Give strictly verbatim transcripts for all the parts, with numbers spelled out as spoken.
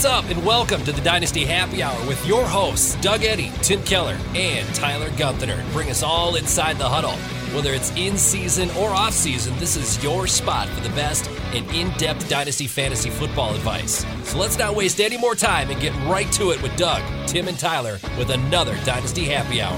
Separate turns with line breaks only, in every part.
What's up, and welcome to the Dynasty Happy Hour with your hosts, Doug Eddy, Tim Keller, and Tyler Gunther. Bring us all inside the huddle. Whether it's in season or off season, this is your spot for the best and in-depth Dynasty fantasy football advice. So let's not waste any more time and get right to it with Doug, Tim, and Tyler with another Dynasty Happy Hour.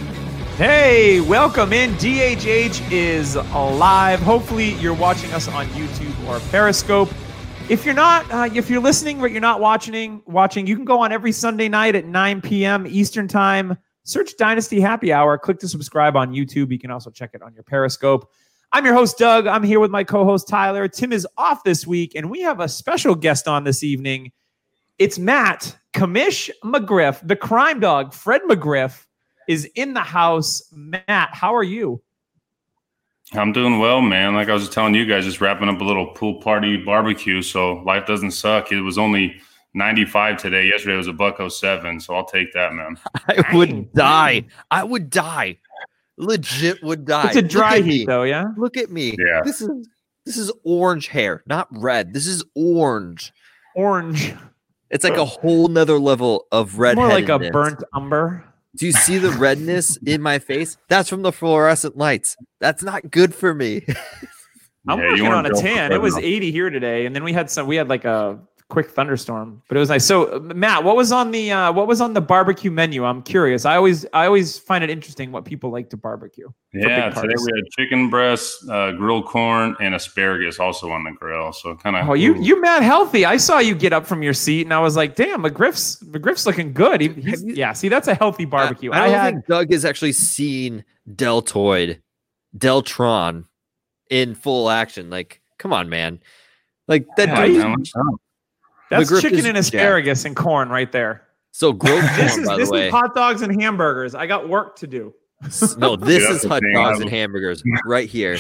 Hey, welcome in. D H H is alive. Hopefully you're watching us on YouTube or Periscope. If you're not, uh, if you're listening but you're not watching, watching, you can go on every Sunday night at nine p.m. Eastern Time. Search Dynasty Happy Hour. Click to subscribe on YouTube. You can also check it on your Periscope. I'm your host, Doug. I'm here with my co-host, Tyler. Tim is off this week, and we have a special guest on this evening. It's Matt Commish McGriff, the crime dog. Fred McGriff is in the house. Matt, how are you?
I'm doing well, man. Like I was telling you guys, just wrapping up a little pool party barbecue, so life doesn't suck. It was only ninety-five today. Yesterday was a buck oh seven, so I'll take that, man.
I would die. I would die. Legit would die.
It's a dry heat, though, yeah?
Look at me.
Yeah.
This is this is orange hair, not red. This is orange.
Orange.
It's like a whole nother level of red.
More like a burnt umber.
Do you see the redness in my face? That's from the fluorescent lights. That's not good for me.
I'm
Yeah,
working
you
on a
weren't
tan.
built
It was
enough.
eighty here today, and then we had some. We had like a quick thunderstorm, but it was nice. So, uh, Matt, what was on the uh, what was on the barbecue menu? I'm curious. I always I always find it interesting what people like to barbecue. for
Yeah,
big
today
parties.
we had chicken breast, uh, grilled corn, and asparagus also on the grill. So kind of.
Oh, you you mad healthy. I saw you get up from your seat, and I was like, damn, McGriff's McGriff's looking good. He, he's,
you-
yeah, see, that's a healthy barbecue.
I, I don't
had
think Doug has actually seen Deltoid, Deltron in full action. Like, come on, man. Like that
Yeah,
dude.
man, let's go.
that's
McGriff
chicken
is
and asparagus and corn right there.
So grilled
This
corn,
is
by
this
the way.
is hot dogs and hamburgers. I got work to do.
No, this
Yeah,
is
that's the
hot
thing.
dogs
I-
and hamburgers right here.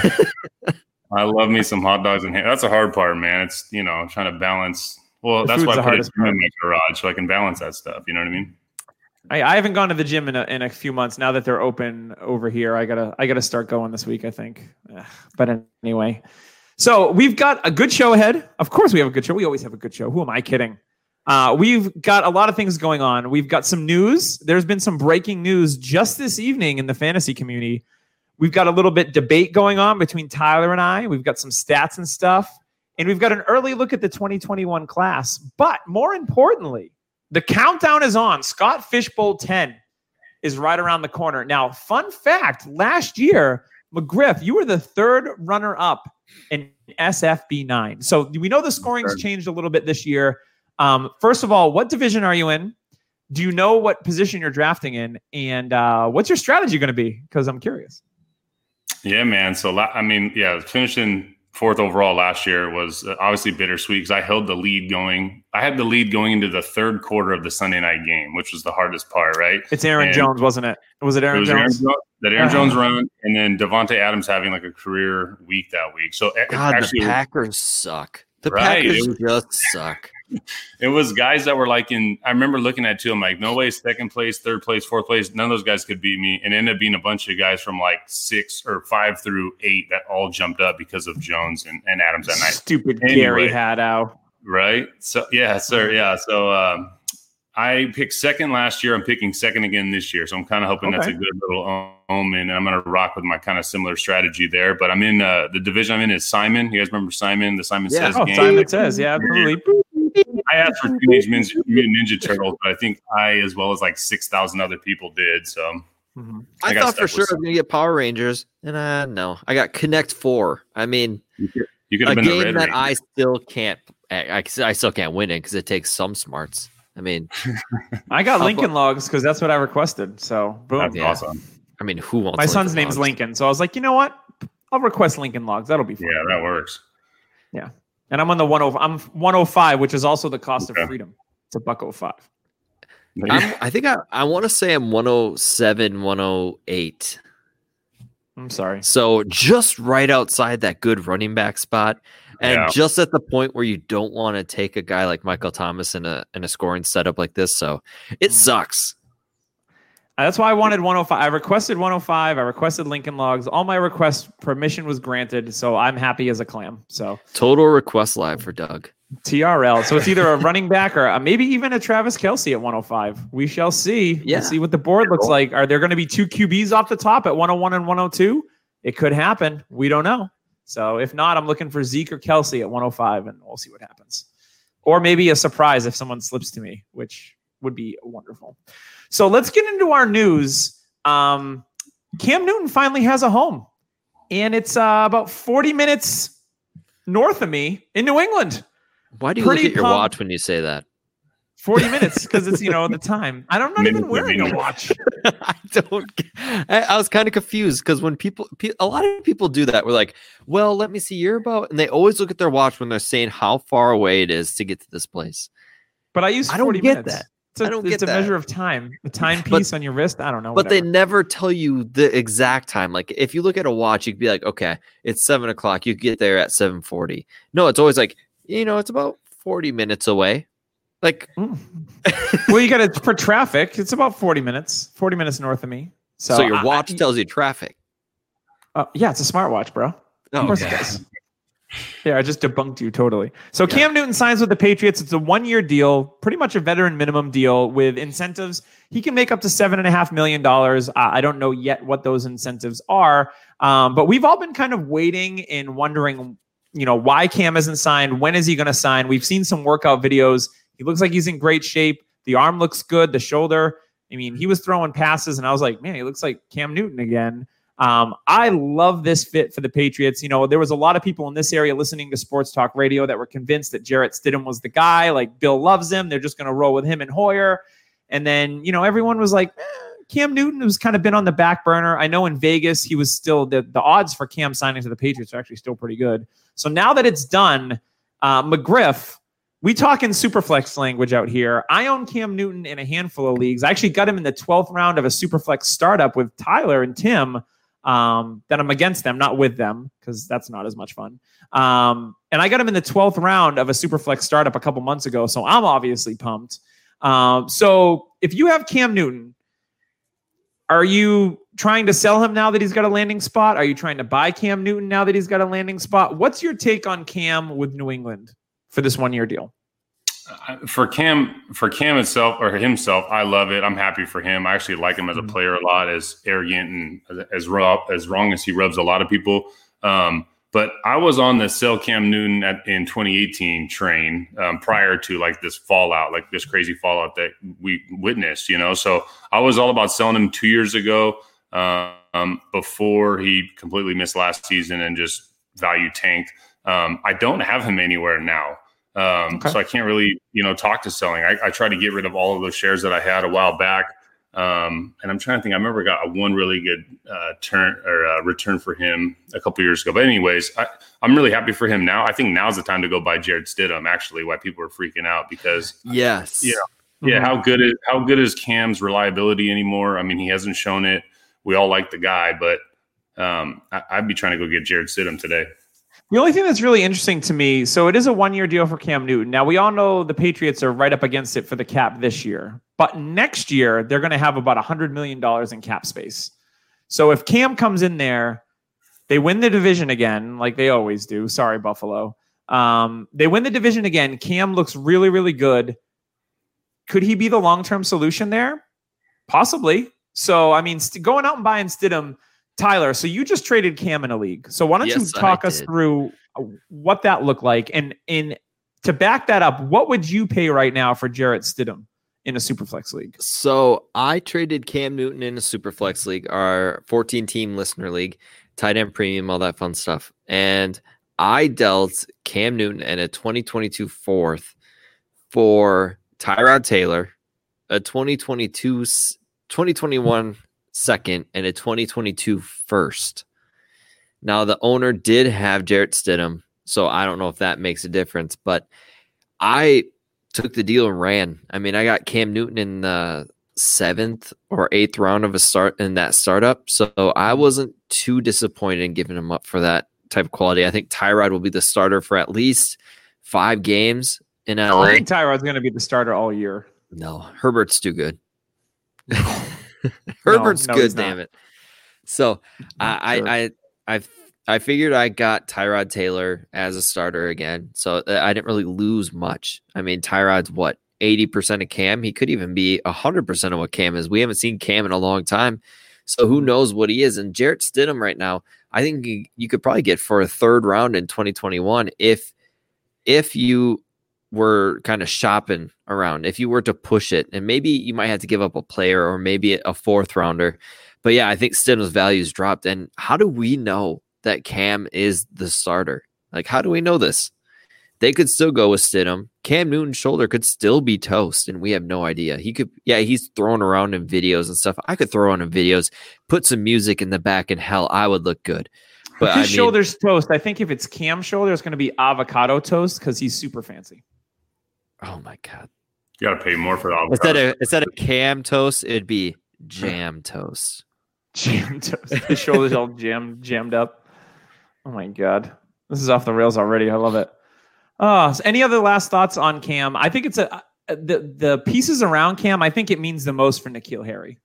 I love me some hot dogs and ham. That's a hard part, man. It's, you know, trying to balance. Well,
The
that's
food's
why I
the
put it
hardest
in
part.
my garage so I can balance that stuff. You know what I mean?
I, I haven't gone to the gym in a, in a few months. Now that they're open over here, I gotta I gotta start going this week, I think. Ugh, but anyway, so we've got a good show ahead. Of course, we have a good show. We always have a good show. Who am I kidding? Uh, we've got a lot of things going on. We've got some news. There's been some breaking news just this evening in the fantasy community. We've got a little bit debate going on between Tyler and I. We've got some stats and stuff. And we've got an early look at the twenty twenty-one class. But more importantly, the countdown is on. Scott Fishbowl ten is right around the corner. Now, fun fact, last year, McGriff, you were the third runner-up in S F B nine. So we know the scoring's changed a little bit this year. Um, first of all, what division are you in? Do you know what position you're drafting in? And uh, what's your strategy going to be? Because I'm curious.
Yeah, man. So, la- I mean, yeah, finishing fourth overall last year was uh, obviously bittersweet because I held the lead going. I had the lead going into the third quarter of the Sunday night game, which was the hardest part, right?
It's Aaron
And
Jones, wasn't it? Was it Aaron
it was
Jones?
Aaron, that Aaron
Uh-huh.
Jones run, and then Devontae Adams having like a career week that week. So it-
God,
actually,
the Packers suck. The
Right,
Packers
it
just suck.
it was guys that were like in. I remember looking at two. I'm like, no way, second place, third place, fourth place. None of those guys could beat me. And it ended up being a bunch of guys from like six or five through eight that all jumped up because of Jones and, and Adams that night.
Stupid
Anyway.
Gary Haddow.
Right. So yeah, sir. Yeah. So um, I picked second last year. I'm picking second again this year. So I'm kind of hoping that's a
Okay.
good little omen. And I'm going to rock with my kind of similar strategy there. But I'm in uh, the division I'm in is Simon. You guys remember Simon? The Simon
Yeah.
Says
Oh,
game.
Simon Says, yeah, absolutely.
I asked for Teenage Mutant Ninja Turtles, but I think I, as well as like six thousand other people, did. So
Mhm.
I
I,
got
thought
stuck
for
with
sure I was
some.
going to get Power Rangers, and uh, no, I got Connect Four. I mean,
you could, you could
a
have been the
game
Red
that
Ranger.
I still can't. I, I I still can't win it because it takes some smarts. I mean,
I got
How
Lincoln
about-
Logs because that's what I requested. So, boom.
That's
Yeah.
awesome.
I mean, who wants
My son's
Lincoln
name's
Logs?
Lincoln. So I was like, you know what? I'll request Lincoln Logs. That'll be fun.
Yeah, that works.
And I'm on the one oh I'm one oh five, which is also the cost
Okay.
of freedom. It's a buck oh five.
I'm, I think I, I want to say I'm one oh seven, one oh eight.
I'm sorry.
So just right outside that good running back spot. And
Yeah.
just at the point where you don't want to take a guy like Michael Thomas in a in a scoring setup like this. So it
Mm.
sucks.
Uh, That's why I wanted one oh five. I requested one oh five. I requested Lincoln Logs. All my requests permission was granted, so I'm happy as a clam. So
Total request live for Doug.
T R L. So it's either a running back or maybe even a Travis Kelce at one oh five. We shall see.
Yeah.
We'll see what the board looks like. Are there going to be two Q Bs off the top at one oh one and one oh two? It could happen. We don't know. So if not, I'm looking for Zeke or Kelce at one oh five, and we'll see what happens. Or maybe a surprise if someone slips to me, which would be wonderful. So let's get into our news. Um, Cam Newton finally has a home, and it's uh, about forty minutes north of me in New England.
Why do you
Pretty
look at your
pumped.
watch when you say that?
forty minutes because it's, you know, the time. I don't, I'm not even wearing a watch.
I don't. I, I was kind of confused because when people, pe- a lot of people do that. We're like, well, let me see your about, and they always look at their watch when they're saying how far away it is to get to this place.
But I use
I don't
forty
get
minutes.
that.
It's a,
I don't
it's
get
a
that.
measure of time. The timepiece on your wrist. I don't know.
But
whatever.
they never tell you the exact time. Like if you look at a watch, you could be like, okay, it's seven o'clock. You get there at seven forty. No, it's always like, you know, it's about forty minutes away. Like,
mm. well, you got to for traffic. It's about forty minutes. Forty minutes north of me. So,
so your
I,
watch
I,
tells you traffic.
Uh, yeah, it's a smartwatch, bro.
Oh,
of course
okay.
it does. Yeah, I just debunked you totally. So yeah. Cam Newton signs with the Patriots. It's a one-year deal, pretty much a veteran minimum deal with incentives. He can make up to seven and a half million dollars. Uh, I don't know yet what those incentives are, um, but we've all been kind of waiting and wondering, you know, why Cam isn't signed. When is he going to sign? We've seen some workout videos. He looks like he's in great shape. The arm looks good. The shoulder. I mean, he was throwing passes, and I was like, man, he looks like Cam Newton again. Um, I love this fit for the Patriots. You know, there was a lot of people in this area listening to sports talk radio that were convinced that Jarrett Stidham was the guy. Like, Bill loves him. They're just going to roll with him and Hoyer. And then, you know, everyone was like, eh, Cam Newton has kind of been on the back burner. I know in Vegas, he was still the, the odds for Cam signing to the Patriots are actually still pretty good. So now that it's done, uh, McGriff, we talk in Superflex language out here. I own Cam Newton in a handful of leagues. I actually got him in the twelfth round of a Superflex startup with Tyler and Tim. Um, that I'm against them, not with them, because that's not as much fun. Um, and I got him in the twelfth round of a Superflex startup a couple months ago, so I'm obviously pumped. Um, so if you have Cam Newton, are you trying to sell him now that he's got a landing spot? Are you trying to buy Cam Newton now that he's got a landing spot? What's your take on Cam with New England for this one-year deal?
For Cam, for Cam itself or himself, I love it. I'm happy for him. I actually like him as a player a lot, as arrogant and as raw, as wrong as he rubs a lot of people. Um, but I was on the sell Cam Newton at, in twenty eighteen train um, prior to like this fallout, like this crazy fallout that we witnessed, you know? So I was all about selling him two years ago um, before he completely missed last season and just value tanked. Um, I don't have him anywhere now. Um, okay. So I can't really, you know, talk to selling. I, I tried to get rid of all of those shares that I had a while back. Um, and I'm trying to think, I remember I got a one really good uh, turn or uh, return for him a couple years ago. But anyways, I, I'm really happy for him now. I think now's the time to go buy Jarrett Stidham, actually, why people are freaking out because
yes,
yeah, you know, yeah. How good is, how good is Cam's reliability anymore? I mean, he hasn't shown it. We all like the guy, but um, I, I'd be trying to go get Jarrett Stidham today.
The only thing that's really interesting to me, so it is a one-year deal for Cam Newton. Now, we all know the Patriots are right up against it for the cap this year. But next year, they're going to have about one hundred million dollars in cap space. So if Cam comes in there, they win the division again, like they always do. Sorry, Buffalo. Um, they win the division again. Cam looks really, really good. Could he be the long-term solution there? Possibly. So, I mean, st- going out and buying Stidham – Tyler, so you just traded Cam in a league. So why don't yes, you talk us through what that looked like? And in to back that up, what would you pay right now for Jarrett Stidham in a Superflex league?
So I traded Cam Newton in a Superflex league, our fourteen-team listener league, tight end premium, all that fun stuff. And I dealt Cam Newton and a twenty twenty-two fourth for Tyrod Taylor, a twenty twenty-two, twenty twenty-one second, and a twenty twenty-two first. Now, the owner did have Jarrett Stidham, so I don't know if that makes a difference, but I took the deal and ran. I mean, I got Cam Newton in the seventh or eighth round of a start in that startup, so I wasn't too disappointed in giving him up for that type of quality. I think Tyrod will be the starter for at least five games in L A.
I think Tyrod's going to be the starter all year.
No, Herbert's too good. Herbert's no, no, good, damn it. So I, I, I, I've, I figured I got Tyrod Taylor as a starter again, so I didn't really lose much. I mean, Tyrod's what, eighty percent of Cam? He could even be one hundred percent of what Cam is. We haven't seen Cam in a long time, so who knows what he is. And Jarrett Stidham right now, I think you, you could probably get for a third round in twenty twenty-one if if you were kind of shopping around, if you were to push it, and maybe you might have to give up a player or maybe a fourth rounder. But yeah, I think Stidham's value's dropped. And how do we know that Cam is the starter? Like, how do we know this? They could still go with Stidham. Cam Newton's shoulder could still be toast, and we have no idea. He could, yeah, he's thrown around in videos and stuff. I could throw on in videos, put some music in the back, and hell, I would look good. But
if his
I mean,
shoulder's toast, I think if it's Cam shoulder, it's going to be avocado toast because he's super fancy.
oh my god!
You got to pay more for the
Instead
avocado.
of instead of Cam toast, it'd be jam toast.
Jam toast. His shoulders all jammed, jammed up. Oh my god, this is off the rails already. I love it. Oh, so any other last thoughts on Cam? I think it's a the the pieces around Cam. I think it means the most for N'Keal Harry.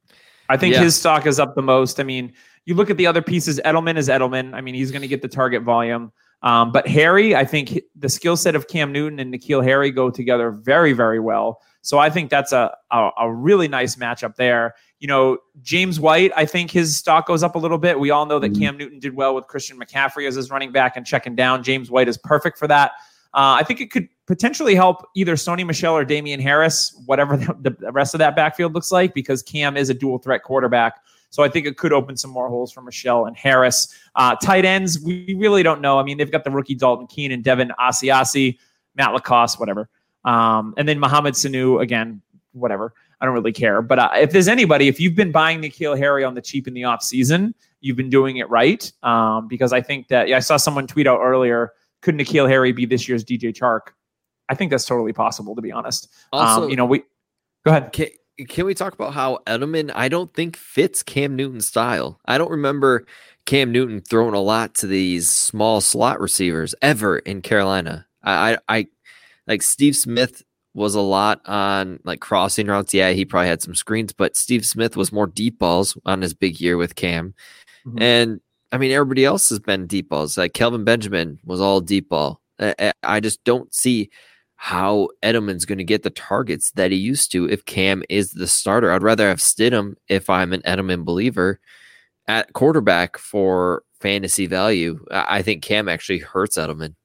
I think
Yeah.
his stock is up the most. I mean, you look at the other pieces. Edelman is Edelman. I mean, he's going to get the target volume. Um, but Harry, I think the skill set of Cam Newton and N'Keal Harry go together very, very well. So I think that's a, a a really nice matchup there. You know, James White, I think his stock goes up a little bit. We all know that Cam Newton did well with Christian McCaffrey as his running back and checking down. James White is perfect for that. Uh, I think it could potentially help either Sony Michel or Damian Harris, whatever the, the rest of that backfield looks like, because Cam is a dual threat quarterback. So I think it could open some more holes for Michelle and Harris. Uh, tight ends, we really don't know. I mean, they've got the rookie Dalton Keene and Devin Asiasi, Matt Lacoste, whatever. Um, and then Mohamed Sanu, again, whatever. I don't really care. But uh, if there's anybody, if you've been buying N'Keal Harry on the cheap in the offseason, you've been doing it right. Um, because I think that, yeah, I saw someone tweet out earlier, could N'Keal Harry be this year's D J Chark? I think that's totally possible, to be honest.
Also,
um, you know, we go ahead.
Can, can we talk about how Edelman, I don't think, fits Cam Newton's style? I don't remember Cam Newton throwing a lot to these small slot receivers ever in Carolina. I, I, I like Steve Smith was a lot on like crossing routes. Yeah, he probably had some screens, but Steve Smith was more deep balls on his big year with Cam. Mm-hmm. And I mean, everybody else has been deep balls. Like Kelvin Benjamin was all deep ball. I, I just don't see how Edelman's going to get the targets that he used to if Cam is the starter. I'd rather have Stidham, if I'm an Edelman believer, at quarterback for fantasy value. I think Cam actually hurts Edelman.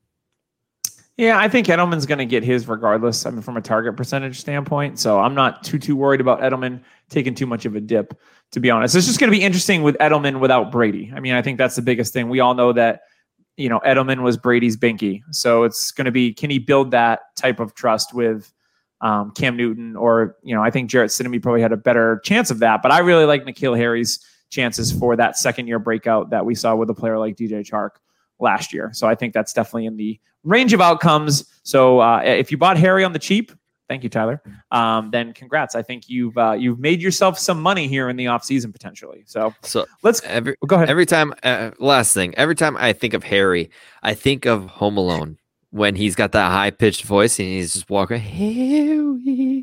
Yeah, I think Edelman's going to get his regardless. I mean, from a target percentage standpoint. So I'm not too, too worried about Edelman taking too much of a dip, to be honest. It's just going to be interesting with Edelman without Brady. I mean, I think that's the biggest thing. We all know that, you know, Edelman was Brady's binky. So it's going to be, can he build that type of trust with um, Cam Newton? Or, you know, I think Jarrett Stidham probably had a better chance of that. But I really like N'Keal Harry's chances for that second year breakout that we saw with a player like D J Chark last year. So I think that's definitely in the range of outcomes. So uh, if you bought Harry on the cheap, thank you, Tyler. Um, then congrats. I think you've uh, you've made yourself some money here in the offseason potentially. So
so
let's
every,
go ahead.
Every time, uh, last thing, every time I think of Harry, I think of Home Alone when he's got that high pitched voice and he's just walking, Harry,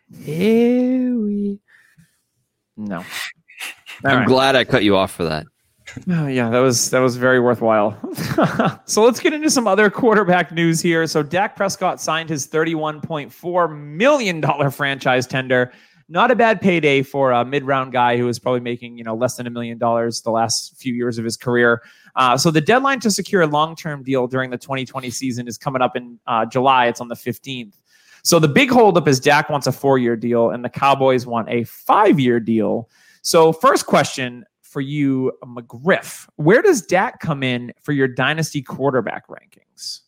Harry.
No.
I'm
right.
glad I cut you off for that.
Oh, yeah, that was that was very worthwhile. So let's get into some other quarterback news here. So Dak Prescott signed his thirty-one point four million dollars franchise tender. Not a bad payday for a mid-round guy who was probably making, you know, less than a million dollars the last few years of his career. Uh, so the deadline to secure a long-term deal during the twenty twenty season is coming up in uh, July. It's on the fifteenth. So the big holdup is Dak wants a four-year deal and the Cowboys want a five-year deal. So first question for you, McGriff, where does Dak come in for your dynasty quarterback rankings?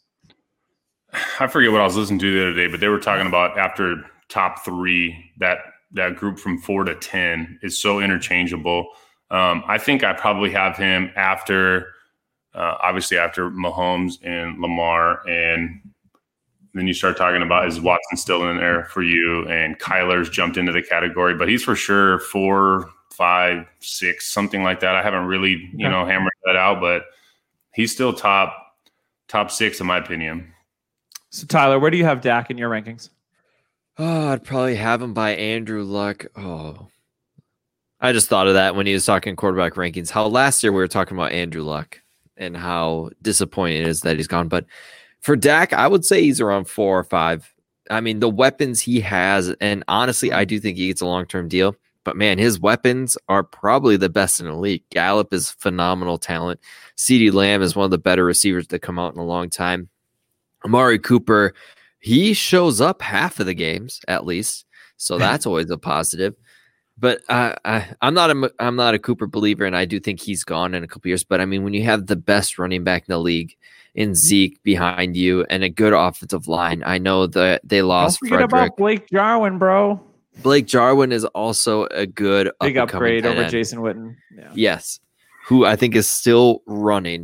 I forget what I was listening to the other day, but they were talking about after top three, that that group from four to ten is so interchangeable. Um, I think I probably have him after, uh, obviously after Mahomes and Lamar, and then you start talking about, is Watson still in there for you? And Kyler's jumped into the category, but he's for sure four, five, six, something like that. I haven't really, you know, hammered that out, but he's still top top six in my opinion.
So Tyler, where do you have Dak in your rankings?
Oh, I'd probably have him by Andrew Luck. Oh, I just thought of that when he was talking quarterback rankings. How last year we were talking about Andrew Luck, and how disappointing it is that he's gone. But for Dak, I would say he's around four or five. I mean, the weapons he has, and honestly, I do think he gets a long-term deal. But man, his weapons are probably the best in the league. Gallup is phenomenal talent. CeeDee Lamb is one of the better receivers to come out in a long time. Amari Cooper, he shows up half of the games at least, so that's always a positive. But uh, I, I'm not a I'm not a Cooper believer, and I do think he's gone in a couple years. But I mean, when you have the best running back in the league in Zeke behind you and a good offensive line, I know that they lost.
Don't forget
Frederick.
about Blake Jarwin, bro.
Blake Jarwin is also a good
big upgrade over
end.
Jason Witten. Yeah.
Yes, who I think is still running.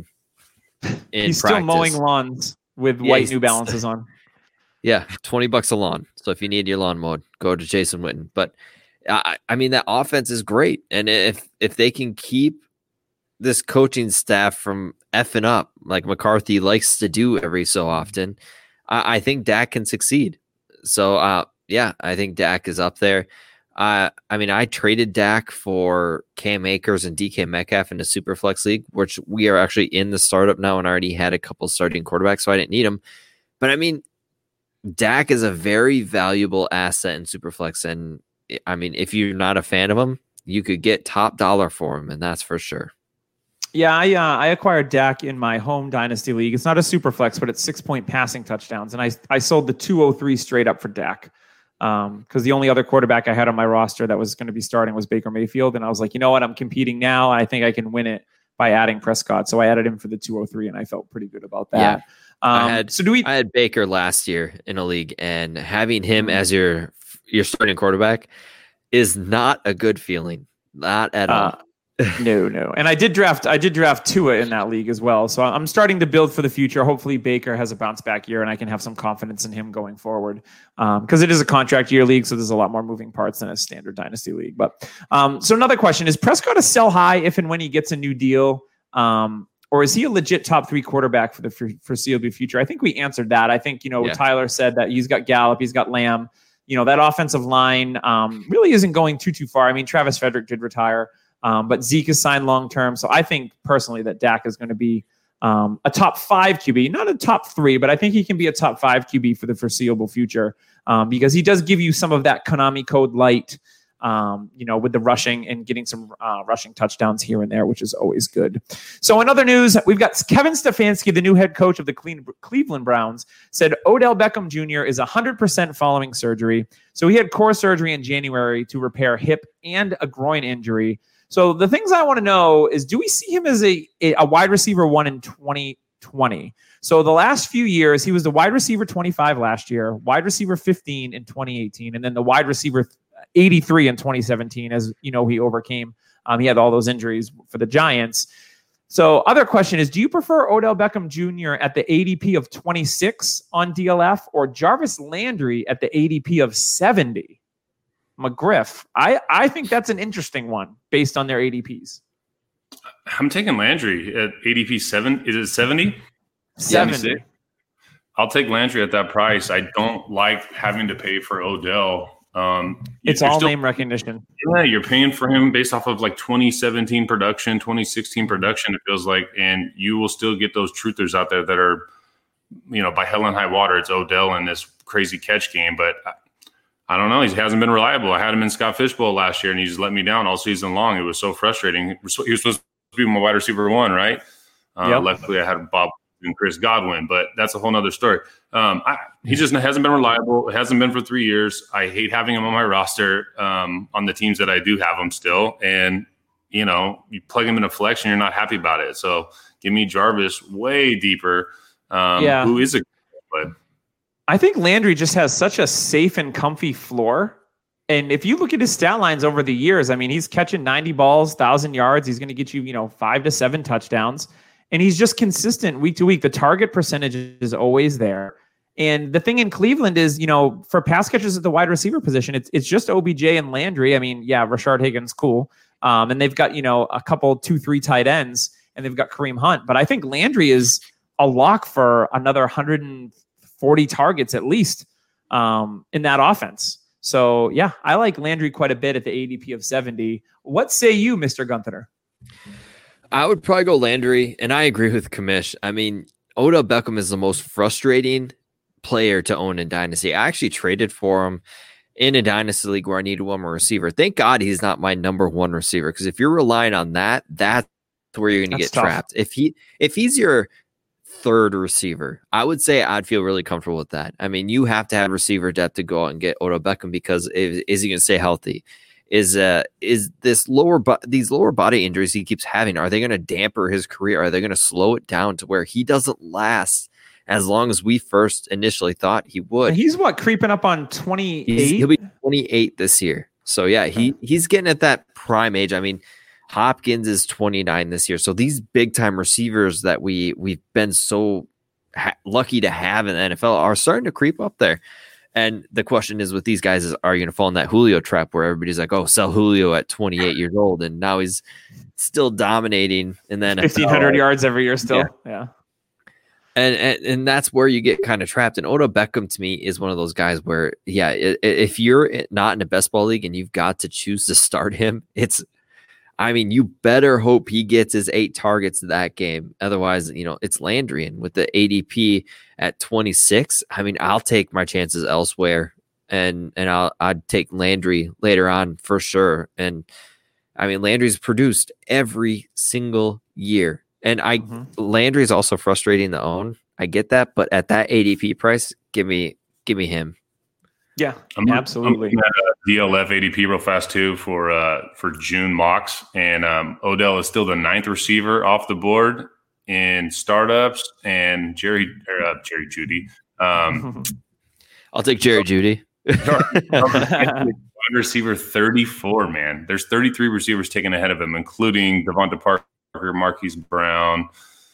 In
he's
practice.
still mowing lawns with
Yeah,
white
he's-
New Balances on.
Yeah, twenty bucks a lawn. So if you need your lawn mowed, go to Jason Witten. But I, I mean, that offense is great, and if if they can keep this coaching staff from effing up like McCarthy likes to do every so often, I, I think Dak can succeed. So uh, yeah, I think Dak is up there. Uh, I mean, I traded Dak for Cam Akers and D K Metcalf in the Superflex League, which we are actually in the startup now and already had a couple starting quarterbacks, so I didn't need them. But I mean, Dak is a very valuable asset in Superflex, and I mean, if you're not a fan of him, you could get top dollar for him, and that's for sure.
Yeah, I uh, I acquired Dak in my home dynasty league. It's not a super flex, but it's six point passing touchdowns, and I I sold the two oh three straight up for Dak because um, the only other quarterback I had on my roster that was going to be starting was Baker Mayfield, and I was like, you know what, I'm competing now, and I think I can win it by adding Prescott. So I added him for the two oh three, and I felt pretty good about that.
Yeah.
Um,
I had
so do we?
I had Baker last year in a league, and having him as your your starting quarterback is not a good feeling, not at all.
Uh, no, no. And I did draft, I did draft Tua in that league as well. So I'm starting to build for the future. Hopefully Baker has a bounce back year and I can have some confidence in him going forward. Um, cause it is a contract year league. So there's a lot more moving parts than a standard dynasty league. But, um, so another question is Prescott a sell high if and when he gets a new deal? Um, or is he a legit top three quarterback for the foreseeable future? I think we answered that. I think, you know,
Yeah.
Tyler said that he's got Gallup, he's got Lamb, you know, that offensive line, um, really isn't going too, too far. I mean, Travis Frederick did retire. Um, but Zeke is signed long-term. So I think personally that Dak is going to be um, a top five Q B, not a top three, but I think he can be a top five Q B for the foreseeable future um, because he does give you some of that Konami code light, um, you know, with the rushing and getting some uh, rushing touchdowns here and there, which is always good. So in other news, we've got Kevin Stefanski, the new head coach of the Cle- Cleveland Browns, said Odell Beckham Junior is one hundred percent following surgery. So he had core surgery in January to repair hip and a groin injury. So the things I want to know is, do we see him as a, a wide receiver one in twenty twenty? So the last few years, he was the wide receiver twenty-five last year, wide receiver fifteen in twenty eighteen, and then the wide receiver eighty-three in twenty seventeen, as you know, he overcame. Um, he had all those injuries for the Giants. So other question is, do you prefer Odell Beckham Junior at the A D P of twenty-six on D L F or Jarvis Landry at the A D P of seventy? McGriff, I, I think that's an interesting one based on their A D Ps.
I'm taking Landry at A D P seven. Is it seventy?
seventy.
I'll take Landry at that price. I don't like having to pay for Odell. Um,
It's
you're
all
still-
name recognition.
Yeah, you're paying for him based off of like twenty seventeen production, twenty sixteen production, it feels like, and you will still get those truthers out there that are, you know, by hell and high water, it's Odell in this crazy catch game. But I, I don't know. He hasn't been reliable. I had him in Scott Fishbowl last year, and he just let me down all season long. It was so frustrating. He was supposed to be my wide receiver one, right? Uh,
Yep.
Luckily, I had Bob and Chris Godwin, but that's a whole nother story. Um, I, he just hasn't been reliable. It hasn't been for three years. I hate having him on my roster um, on the teams that I do have him still. And, you know, you plug him in a flex and you're not happy about it. So give me Jarvis way deeper, um,
Yeah.
who is a but
I think Landry just has such a safe and comfy floor. And if you look at his stat lines over the years, I mean, he's catching ninety balls, one thousand yards. He's going to get you, you know, five to seven touchdowns. And he's just consistent week to week. The target percentage is always there. And the thing in Cleveland is, you know, for pass catchers at the wide receiver position, it's it's just O B J and Landry. I mean, yeah, Rashard Higgins, cool. Um, and they've got, you know, a couple, two, three tight ends, and they've got Kareem Hunt. But I think Landry is a lock for another one hundred forty targets at least um, in that offense. So, yeah, I like Landry quite a bit at the A D P of seventy. What say you, Mister Gunther?
I would probably go Landry, and I agree with Kamish. I mean, Odell Beckham is the most frustrating player to own in Dynasty. I actually traded for him in a Dynasty league where I needed one more receiver. Thank God he's not my number one receiver, because if you're relying on that, that's where you're going to get
tough.
trapped. If he if he's your third receiver, I would say I'd feel really comfortable with that. I mean, you have to have receiver depth to go out and get Odell Beckham, because if, is he going to stay healthy? Is uh is this lower bo- these lower body injuries he keeps having, are they going to damper his career? Are they going to slow it down to where he doesn't last as long as we first initially thought he would?
He's what, creeping up on twenty-eight?
He's, he'll be twenty-eight this year. So yeah, he he's getting at that prime age. I mean, Hopkins is twenty-nine this year. So these big time receivers that we we've been so ha- lucky to have in the N F L are starting to creep up there. And the question is with these guys is, are you going to fall in that Julio trap where everybody's like, oh, sell Julio at twenty-eight years old, and now he's still dominating in the N F L.
fifteen hundred yards every year still. Yeah. yeah.
And, and and that's where you get kind of trapped. And Odell Beckham, to me, is one of those guys where, yeah, if you're not in a best ball league and you've got to choose to start him, it's, I mean, you better hope he gets his eight targets that game. Otherwise, you know, it's Landry. And with the A D P at twenty-six, I mean, I'll take my chances elsewhere, and and I'll I'd take Landry later on for sure. And I mean, Landry's produced every single year. And I mm-hmm. Landry is also frustrating to own. I get that, but at that A D P price, give me give me him.
Yeah,
I'm,
absolutely.
I'm at a D L F A D P real fast too for uh, for June mocks, and um, Odell is still the ninth receiver off the board in startups, and Jerry or, uh, Jerry Jeudy. Um,
I'll take Jerry Jeudy.
Wide receiver thirty-four, man. There's thirty-three receivers taken ahead of him, including Devonta Parker, Marquise Brown,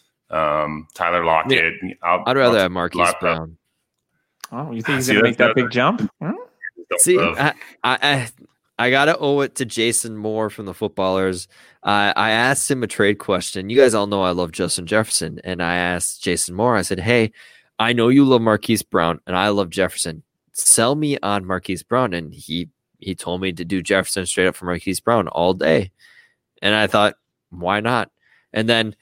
um, Tyler Lockett.
Yeah.
I'll,
I'd rather
I'll
have Marquise Brown.
Oh, you think he's going to make that big jump? Hmm?
See, I, I I gotta owe it to Jason Moore from the Footballers. Uh, I asked him a trade question. You guys all know I love Justin Jefferson, and I asked Jason Moore. I said, "Hey, I know you love Marquise Brown, and I love Jefferson. Sell me on Marquise Brown." And he he told me to do Jefferson straight up for Marquise Brown all day. And I thought, why not? And then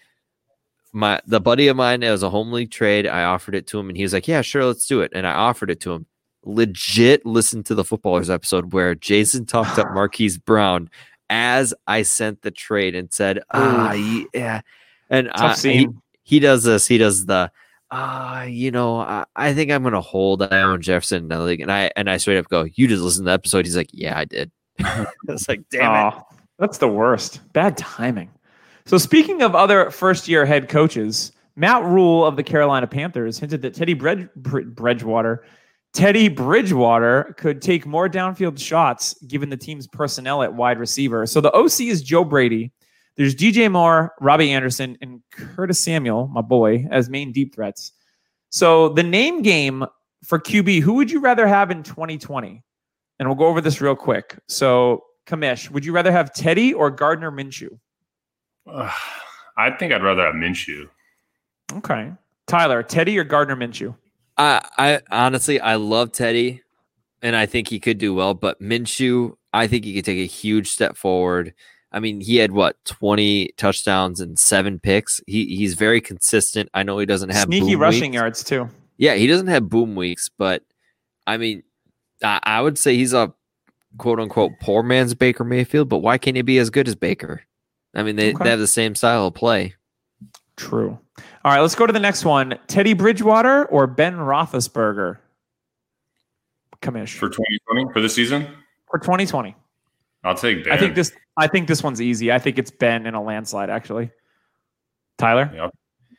my the buddy of mine, it was a home league trade. I offered it to him, and he was like, "Yeah, sure, let's do it." And I offered it to him. Legit listen to the Footballers episode where Jason talked up Marquise Brown as I sent the trade and said, ah, yeah. And uh, he, he does this. He does the, ah, uh, you know, I, I think I'm going to hold I own Jefferson. And I, and I straight up go, you just listen to the episode. He's like, yeah, I did. I was like, damn oh, it.
That's the worst. Bad timing. So speaking of other first year head coaches, Matt Rule of the Carolina Panthers hinted that Teddy Bred- Bridgewater Teddy Bridgewater could take more downfield shots given the team's personnel at wide receiver. So the O C is Joe Brady. There's D J Moore, Robbie Anderson, and Curtis Samuel, my boy, as main deep threats. So the name game for Q B, who would you rather have in twenty twenty? And we'll go over this real quick. So, Kamish, would you rather have Teddy or Gardner Minshew?
Uh, I think I'd rather have Minshew.
Okay. Tyler, Teddy or Gardner Minshew?
I, I honestly, I love Teddy, and I think he could do well. But Minshew, I think he could take a huge step forward. I mean, he had what twenty touchdowns and seven picks. He he's very consistent. I know he doesn't have
sneaky
boom
rushing
weeks.
yards too.
Yeah, he doesn't have boom weeks, but I mean, I, I would say he's a quote unquote poor man's Baker Mayfield. But why can't he be as good as Baker? I mean, they, okay. they have the same style of play.
True. All right, let's go to the next one. Teddy Bridgewater or Ben Roethlisberger? Kamish.
For twenty twenty, for this season?
For twenty twenty.
I'll take Ben.
I think this I think this one's easy. I think it's Ben in a landslide, actually. Tyler?
Yep.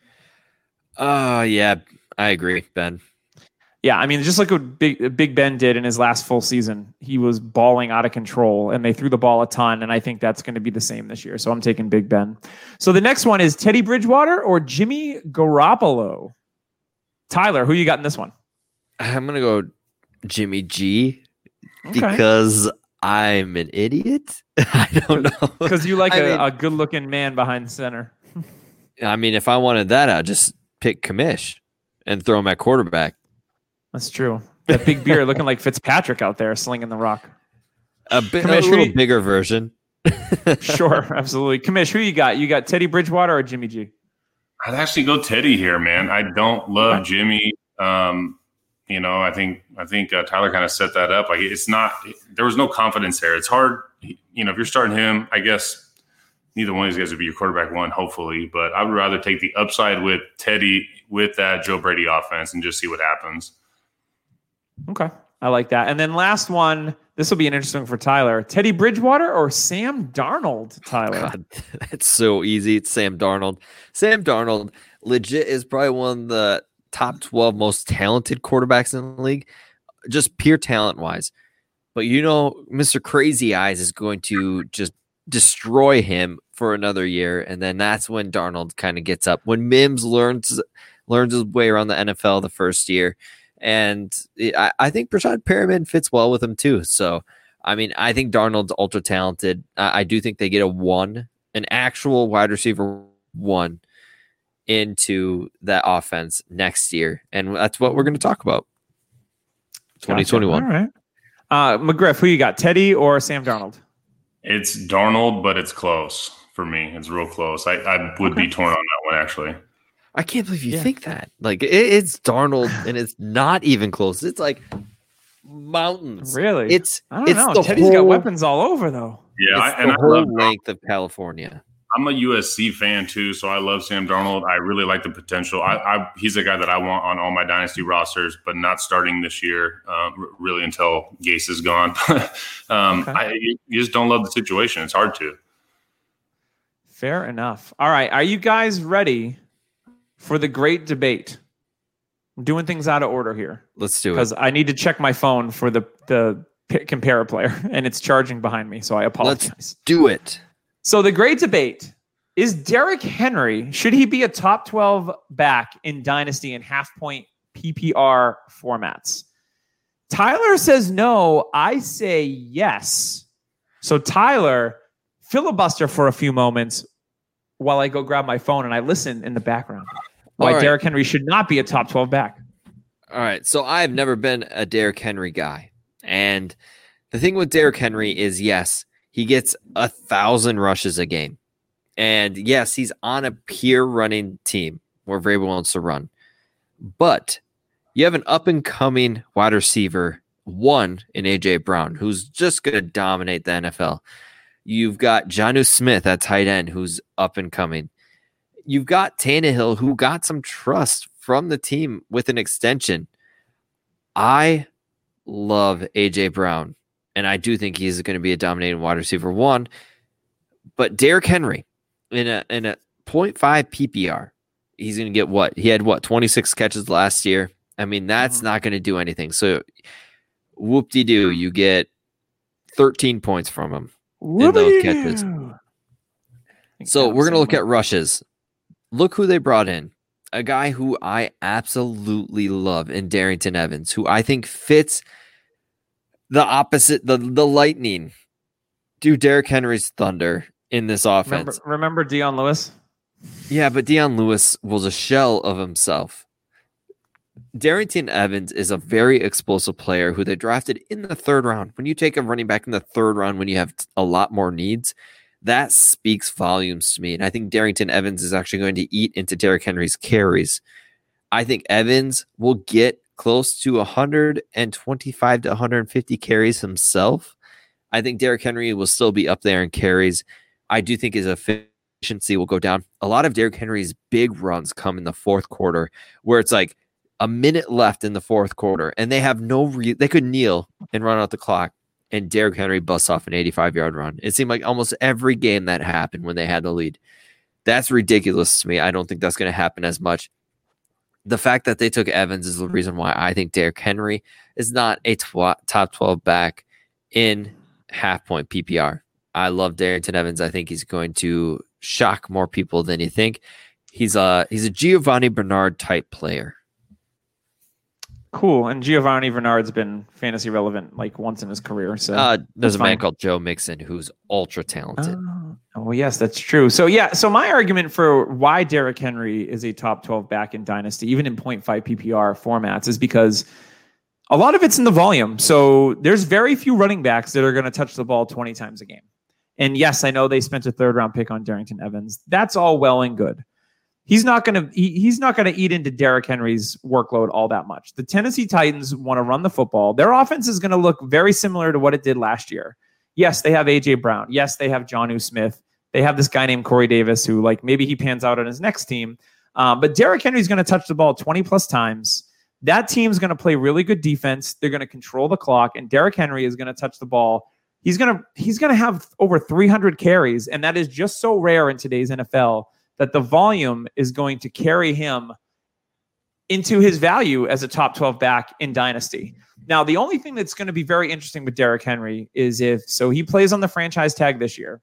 Uh, yeah, I agree, Ben.
Yeah, I mean, just like what Big, Big Ben did in his last full season. He was balling out of control, and they threw the ball a ton, and I think that's going to be the same this year. So I'm taking Big Ben. So the next one is Teddy Bridgewater or Jimmy Garoppolo? Tyler, who you got in this one?
I'm going to go Jimmy G okay. because I'm an idiot. I don't know.
Because you like a,
mean,
a good-looking man behind center.
I mean, if I wanted that, I'd just pick Kamish and throw him at quarterback.
That's true. That big beard looking like Fitzpatrick out there slinging the rock.
A, bit, a little bigger version.
Sure, absolutely. Kamish, who you got? You got Teddy Bridgewater or Jimmy G?
I'd actually go Teddy here, man. I don't love
Okay.
Jimmy. Um, you know, I think I think uh, Tyler kind of set that up. Like it's not there was no confidence there. It's hard, you know, if you're starting him. I guess neither one of these guys would be your quarterback one, hopefully. But I would rather take the upside with Teddy with that Joe Brady offense and just see what happens.
Okay, I like that. And then last one. This will be an interesting for Tyler. Teddy Bridgewater or Sam Darnold, Tyler?
God, that's so easy. It's Sam Darnold. Sam Darnold legit is probably one of the top twelve most talented quarterbacks in the league, just pure talent wise. But you know, Mister Crazy Eyes is going to just destroy him for another year. And then that's when Darnold kind of gets up. When Mims learns learns his way around the N F L the first year. And I, I think Brashad Perriman fits well with him too. So, I mean, I think Darnold's ultra talented. I, I do think they get a one, an actual wide receiver one into that offense next year. And that's what we're going to talk about. twenty twenty-one.
Gotcha. All right. Uh, McGriff, who you got, Teddy or Sam Darnold?
It's Darnold, but it's close for me. It's real close. I, I would
Okay.
be torn on that one, actually.
I can't believe you
Yeah.
think that. Like, it, it's Darnold, and it's not even close. It's like mountains.
Really?
It's
I don't
it's
know.
the
Teddy's
whole,
got weapons all over, though.
Yeah, I,
It's
and
the
I
whole
love Darnold.
length of California.
I'm a U S C fan too, so I love Sam Darnold. I really like the potential. I, I he's a guy that I want on all my dynasty rosters, but not starting this year, um, r- really until Gase is gone. um,
Okay.
I, you you just don't love the situation. It's hard to.
Fair enough. All right. Are you guys ready for the great debate? I'm doing things out of order here
Let's do it.
because I need to check my phone for the the p- compare player, and it's charging behind me, so I apologize.
Let's do it.
So the great debate is Derrick Henry. Should he be a top twelve back in Dynasty and half point P P R formats? Tyler says no. I say yes. So Tyler, filibuster for a few moments while I go grab my phone and I listen in the background. Why
All right.
Derrick Henry should not be a top twelve back.
All right. So I've never been a Derrick Henry guy. And the thing with Derrick Henry is, yes, he gets a thousand rushes a game. And yes, he's on a pure running team where Vrabel wants to run. But you have an up and coming wide receiver, one in A J Brown, who's just going to dominate the N F L. You've got Jonnu Smith at tight end, who's up and coming. You've got Tannehill, who got some trust from the team with an extension. I love A J Brown, and I do think he's going to be a dominating wide receiver one. But Derrick Henry, in a in a point five P P R, he's going to get what? He had what, twenty-six catches last year? I mean, that's
Mhm.
not going to do anything. So, whoop-de-doo, you get thirteen points from him. in those catches. So we're going to look at rushes. Look who they brought in. A guy who I absolutely love in Darrington Evans, who I think fits the opposite, the, the lightning to Derrick Henry's thunder in this offense.
Remember, remember Deion Lewis?
Yeah, but Deion Lewis was a shell of himself. Darrington Evans is a very explosive player who they drafted in the third round. When you take a running back in the third round, when you have a lot more needs, that speaks volumes to me. And I think Darrington Evans is actually going to eat into Derrick Henry's carries. I think Evans will get close to one hundred twenty-five to one hundred fifty carries himself. I think Derrick Henry will still be up there in carries. I do think his efficiency will go down. A lot of Derrick Henry's big runs come in the fourth quarter, where it's like a minute left in the fourth quarter, and they have no re- they could kneel and run out the clock, and Derrick Henry busts off an eighty-five-yard run. It seemed like almost every game that happened when they had the lead. That's ridiculous to me. I don't think that's going to happen as much. The fact that they took Evans is the reason why I think Derrick Henry is not a tw- top twelve back in half-point P P R. I love Darrington Evans. I think he's going to shock more people than you think. He's a, he's a Giovanni Bernard type player.
Cool. And Giovanni Bernard's been fantasy relevant like once in his career. So
Uh, there's
that's
a man
fine.
called Joe Mixon who's ultra talented.
Oh, oh, yes, that's true. So, yeah, so my argument for why Derrick Henry is a top twelve back in Dynasty, even in point five P P R formats, is because a lot of it's in the volume. So there's very few running backs that are going to touch the ball twenty times a game. And yes, I know they spent a third round pick on Darrynton Evans. That's all well and good. He's not going to he, he's not going to eat into Derrick Henry's workload all that much. The Tennessee Titans want to run the football. Their offense is going to look very similar to what it did last year. Yes, they have A J Brown. Yes, they have Jonnu Smith. They have this guy named Corey Davis who, like, maybe he pans out on his next team. Um, but Derrick Henry's going to touch the ball twenty plus times. That team's going to play really good defense. They're going to control the clock, and Derrick Henry is going to touch the ball. He's going to he's going to have over three hundred carries, and that is just so rare in today's N F L that the volume is going to carry him into his value as a top twelve back in Dynasty. Now, the only thing that's going to be very interesting with Derrick Henry is if, so he plays on the franchise tag this year,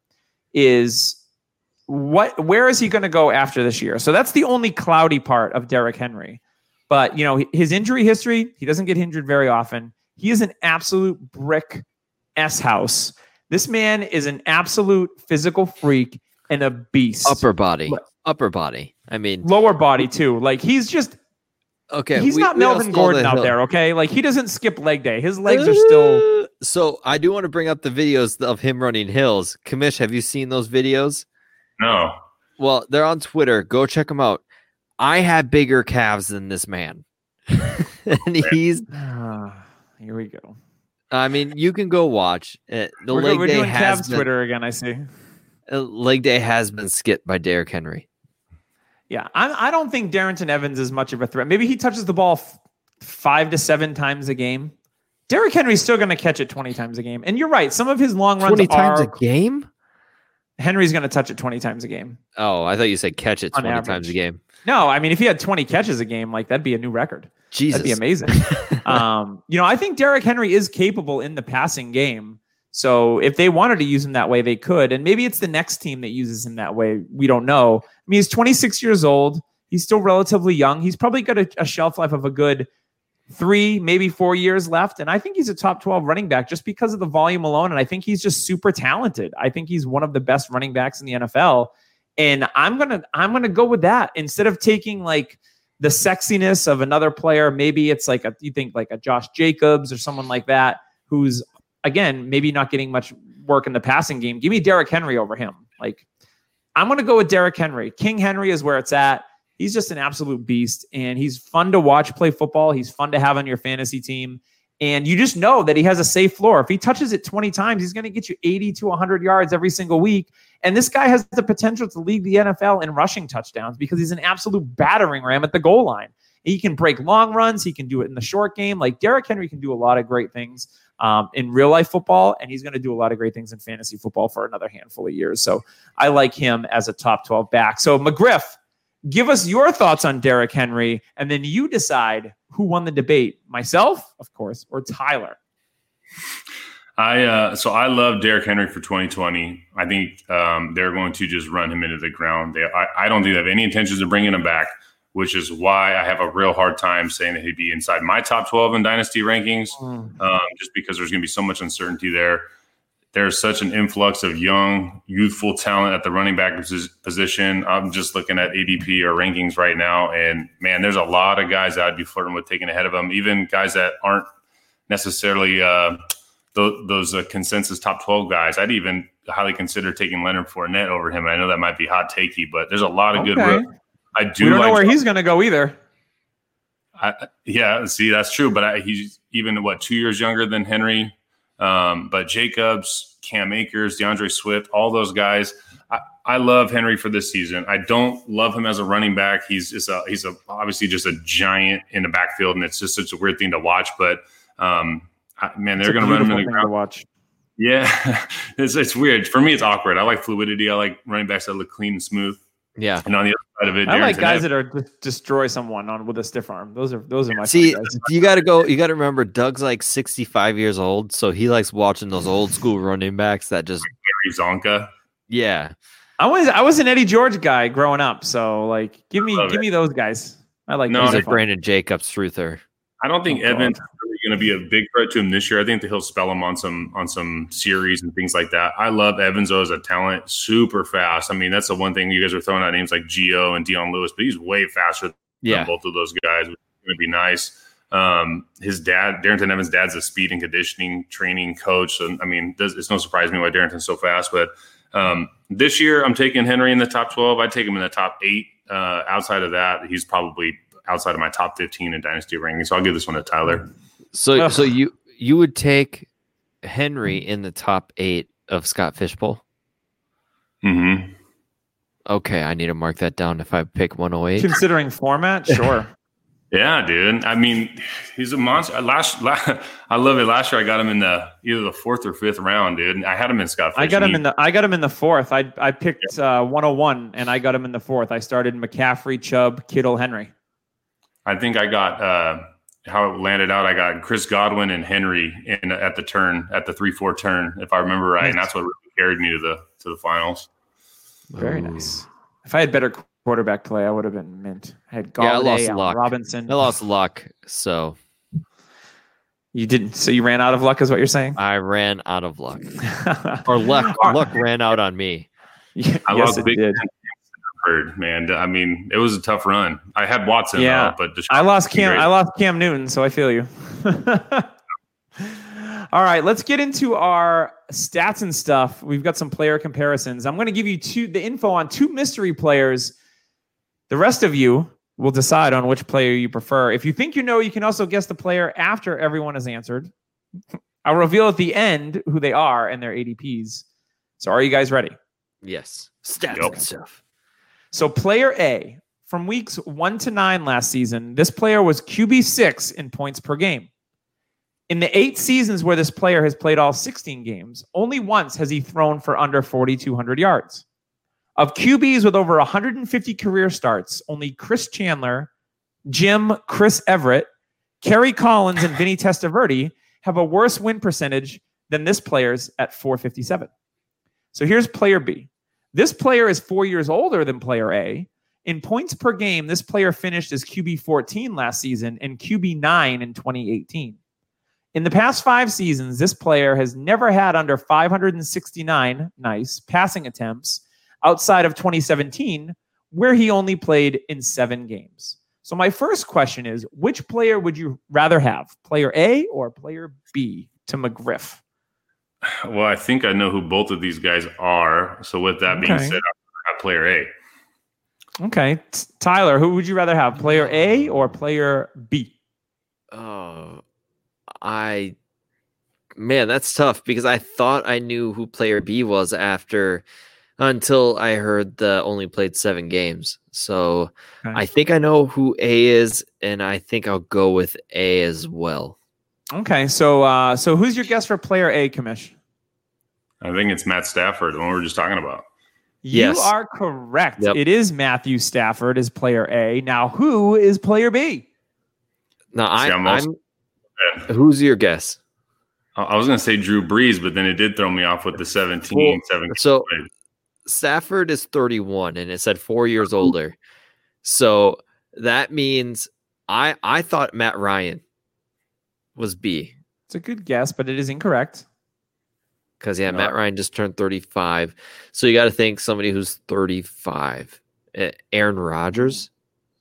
is what, where is he going to go after this year? So that's the only cloudy part of Derrick Henry. But, you know, his injury history, he doesn't get injured very often. He is an absolute brick S house. This man is an absolute physical freak and a beast.
Upper body. Upper body. I mean,
lower body too. Like, he's just
okay.
He's
we,
not
we
Melvin Gordon out there. Okay. Like, he doesn't skip leg day. His legs are still.
So I do want to bring up the videos of him running hills. Kamish, have you seen those videos?
No.
Well, they're on Twitter. Go check them out. I have bigger calves than this man. And he's
uh, here we go.
I mean, you can go watch it. The
we're,
leg
we're
day
doing
has
Cavs
been,
Twitter again, I see.
Uh, leg day has been skipped by Derrick Henry.
Yeah, I, I don't think Darrynton Evans is much of a threat. Maybe he touches the ball f- five to seven times a game. Derrick Henry's still going to catch it twenty times a game. And you're right. Some of his long runs
twenty times
are,
a game?
Henry's going to touch it twenty times a game.
Oh, I thought you said catch it twenty
average.
times a game.
No, I mean, if he had twenty catches a game, like, that'd be a new record.
Jesus.
That'd be amazing. um, you know, I think Derrick Henry is capable in the passing game. So if they wanted to use him that way, they could. And maybe it's the next team that uses him that way. We don't know. I mean, he's twenty-six years old. He's still relatively young. He's probably got a, a shelf life of a good three, maybe four years left. And I think he's a top twelve running back just because of the volume alone. And I think he's just super talented. I think he's one of the best running backs in the N F L. And I'm going to, I'm going to go with that instead of taking like the sexiness of another player. Maybe it's like a, you think like a Josh Jacobs or someone like that, who's again, maybe not getting much work in the passing game. Give me Derrick Henry over him. Like, I'm going to go with Derrick Henry. King Henry is where it's at. He's just an absolute beast, and he's fun to watch play football. He's fun to have on your fantasy team. And you just know that he has a safe floor. If he touches it twenty times, he's going to get you eighty to one hundred yards every single week. And this guy has the potential to lead the N F L in rushing touchdowns because he's an absolute battering ram at the goal line. He can break long runs. He can do it in the short game. Like, Derrick Henry can do a lot of great things um, in real life football, and he's going to do a lot of great things in fantasy football for another handful of years. So I like him as a top twelve back. So McGriff, give us your thoughts on Derrick Henry, and then you decide who won the debate, myself, of course, or Tyler.
I uh, so I love Derrick Henry for twenty twenty. I think um, they're going to just run him into the ground. They, I, I don't think they have any intentions of bringing him back, which is why I have a real hard time saying that he'd be inside my top twelve in dynasty rankings, mm. um, just because there's going to be so much uncertainty there. There's such an influx of young, youthful talent at the running back position. I'm just looking at A D P or rankings right now, and man, there's a lot of guys that I'd be flirting with taking ahead of him, even guys that aren't necessarily uh, those, those uh, consensus top twelve guys. I'd even highly consider taking Leonard Fournette over him. And I know that might be hot takey, but there's a lot of
okay.
good work. I do
we don't
like
know where he's going to go either.
I, yeah, see, that's true. But I, he's even, what, two years younger than Henry. Um, but Jacobs, Cam Akers, DeAndre Swift, all those guys. I, I love Henry for this season. I don't love him as a running back. He's just a, he's a, obviously just a giant in the backfield, and it's just such a weird thing to watch. But um, I, man, they're going to run him in the ground.
To watch.
Yeah, it's it's weird for me. It's awkward. I like fluidity. I like running backs that look clean and smooth.
Yeah,
and on the other side of it,
I
Darrynton
like guys
Evans.
that are just destroy someone on with a stiff arm. Those are those are my
see.
guys.
You got to go. You got to remember, Doug's like sixty-five years old, so he likes watching those old school running backs that just
Gary Zonka.
Yeah,
I was I was an Eddie George guy growing up, so like give me give
it.
me those guys. I like.
No,
those.
he's a Brandon Jacobs truther.
I don't think
Oh,
Evans is really going to be a big threat to him this year. I think that he'll spell him on some on some series and things like that. I love Evans though as a talent, super fast. I mean, that's the one thing you guys are throwing out names like Gio and Dion Lewis, but he's way faster
Yeah.
than both of those guys. It's going to be nice. Um, his dad, Darrington Evans' dad's a speed and conditioning training coach. So, I mean, it's no surprise to me why Darrington's so fast. But um, this year, I'm taking Henry in the top twelve. I'd take him in the top eight. Uh, outside of that, he's probably outside of my top fifteen in dynasty rankings. So I'll give this one to Tyler.
So, Ugh. so you you would take Henry in the top eight of Scott Fishbowl?
Mm-hmm.
Okay, I need to mark that down if I pick one oh eight.
Considering format, sure.
Yeah, dude. I mean, he's a monster. Last, last, I love it. Last year, I got him in the either the fourth or fifth round, dude. I had him in Scott Fish.
I got him in the. I got him in the fourth. I I picked yeah. uh, one oh one, and I got him in the fourth. I started McCaffrey, Chubb, Kittle, Henry.
I think I got uh, how it landed out. I got Chris Godwin and Henry in at the turn at the three four turn, if I remember right, nice. And that's what really carried me to the to the finals.
Very Ooh. nice. If I had better quarterback play, I would have been mint. I had Galladay,
yeah, I lost luck.
Robinson.
I lost luck, so
you didn't. So you ran out of luck, is what you're saying?
I ran out of luck, or luck. luck ran out on me.
Yeah,
I
yes,
lost
it
big.
Did.
Man, I mean, it was a tough run. I had Watson,
yeah,
though, but
I lost Cam. Great. I lost Cam Newton, so I feel you. All right, let's get into our stats and stuff. We've got some player comparisons. I'm going to give you two the info on two mystery players. The rest of you will decide on which player you prefer. If you think you know, you can also guess the player after everyone has answered. I'll reveal at the end who they are and their A D Ps. So are you guys ready?
Yes. Stats
yep.
and stuff.
So player A, from weeks one to nine last season, this player was Q B six in points per game. In the eight seasons where this player has played all sixteen games, only once has he thrown for under forty-two hundred yards. Of Q Bs with over one hundred fifty career starts, only Chris Chandler, Jim, Chris Everett, Kerry Collins, and Vinny Testaverde have a worse win percentage than this player's at four fifty-seven. So here's player B. This player is four years older than player A. In points per game, this player finished as Q B fourteen last season and Q B nine in twenty eighteen. In the past five seasons, this player has never had under five hundred sixty-nine nice passing attempts outside of twenty seventeen, where he only played in seven games. So my first question is, which player would you rather have, player A or player B to McGriff?
Well, I think I know who both of these guys are. So with that being
okay.
said, I have player A.
Okay. T- Tyler, who would you rather have, player A or player B?
Oh, I, man, that's tough because I thought I knew who player B was after until I heard the only played seven games. So okay. I think I know who A is, and I think I'll go with A as well.
Okay, so uh, so who's your guess for player A, Kamish?
I think it's Matt Stafford, the one we were just talking about.
You
yes.
are correct.
Yep.
It is Matthew Stafford as player A. Now, who is player B?
Now, I,
See, I'm, also,
I'm who's your guess?
I was going to say Drew Brees, but then it did throw me off with the seventeen.
Well,
seven
so Stafford is thirty-one, and it said four years older. So that means I I thought Matt Ryan was B.
It's a good guess, but it is incorrect.
Because, yeah,
no.
Matt Ryan just turned thirty-five. So you got to think somebody who's thirty-five. Uh, Aaron Rodgers?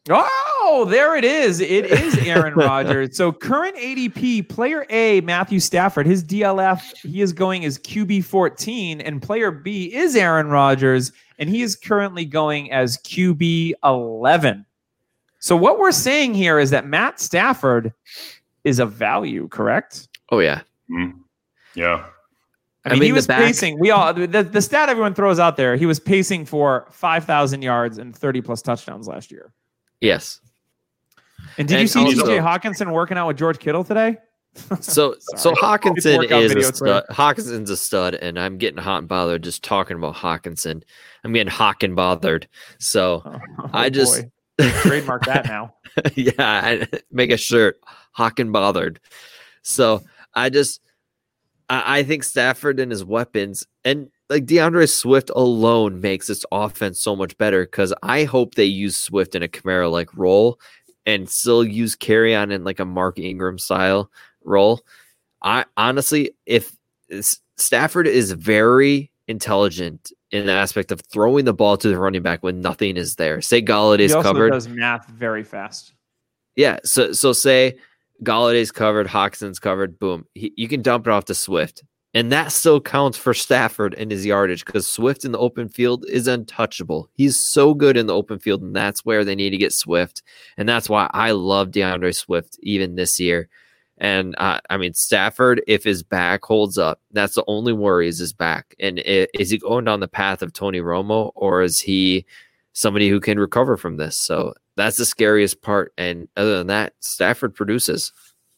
Oh, there it is. It is Aaron Rodgers. So current A D P, player A, Matthew Stafford, his D L F, he is going as Q B fourteen, and player B is Aaron Rodgers, and he is currently going as Q B eleven. So what we're saying here is that Matt Stafford is a value, correct?
Oh, yeah.
Mm-hmm. Yeah.
I mean,
I mean
he was
back-
pacing. We all the, the stat everyone throws out there. He was pacing for five thousand yards and thirty plus touchdowns last year.
Yes.
And did
and
you see
also,
T J Hawkinson working out with George Kittle today?
so so Hawkinson is a stud.
Quick.
Hawkinson's a stud, and I'm getting hot and bothered just talking about Hawkinson. I'm getting hot and bothered. So
oh, oh
I just
trademark that now.
Yeah, I, make a shirt, hot and bothered. So I just I, I think Stafford and his weapons and like DeAndre Swift alone makes this offense so much better because I hope they use Swift in a Kamara-like role and still use Kerryon in like a Mark Ingram style role. I honestly, if Stafford is very intelligent in the aspect of throwing the ball to the running back when nothing is there. Say Galladay's
he also
covered.
Does math very fast.
Yeah. So so say Galladay's covered, Hawkinson's covered. Boom, he, you can dump it off to Swift, and that still counts for Stafford and his yardage because Swift in the open field is untouchable. He's so good in the open field, and that's where they need to get Swift, and that's why I love DeAndre Swift even this year. And uh, I mean, Stafford, if his back holds up, that's the only worry is his back. And it, is he going down the path of Tony Romo, or is he somebody who can recover from this? So that's the scariest part. And other than that, Stafford produces.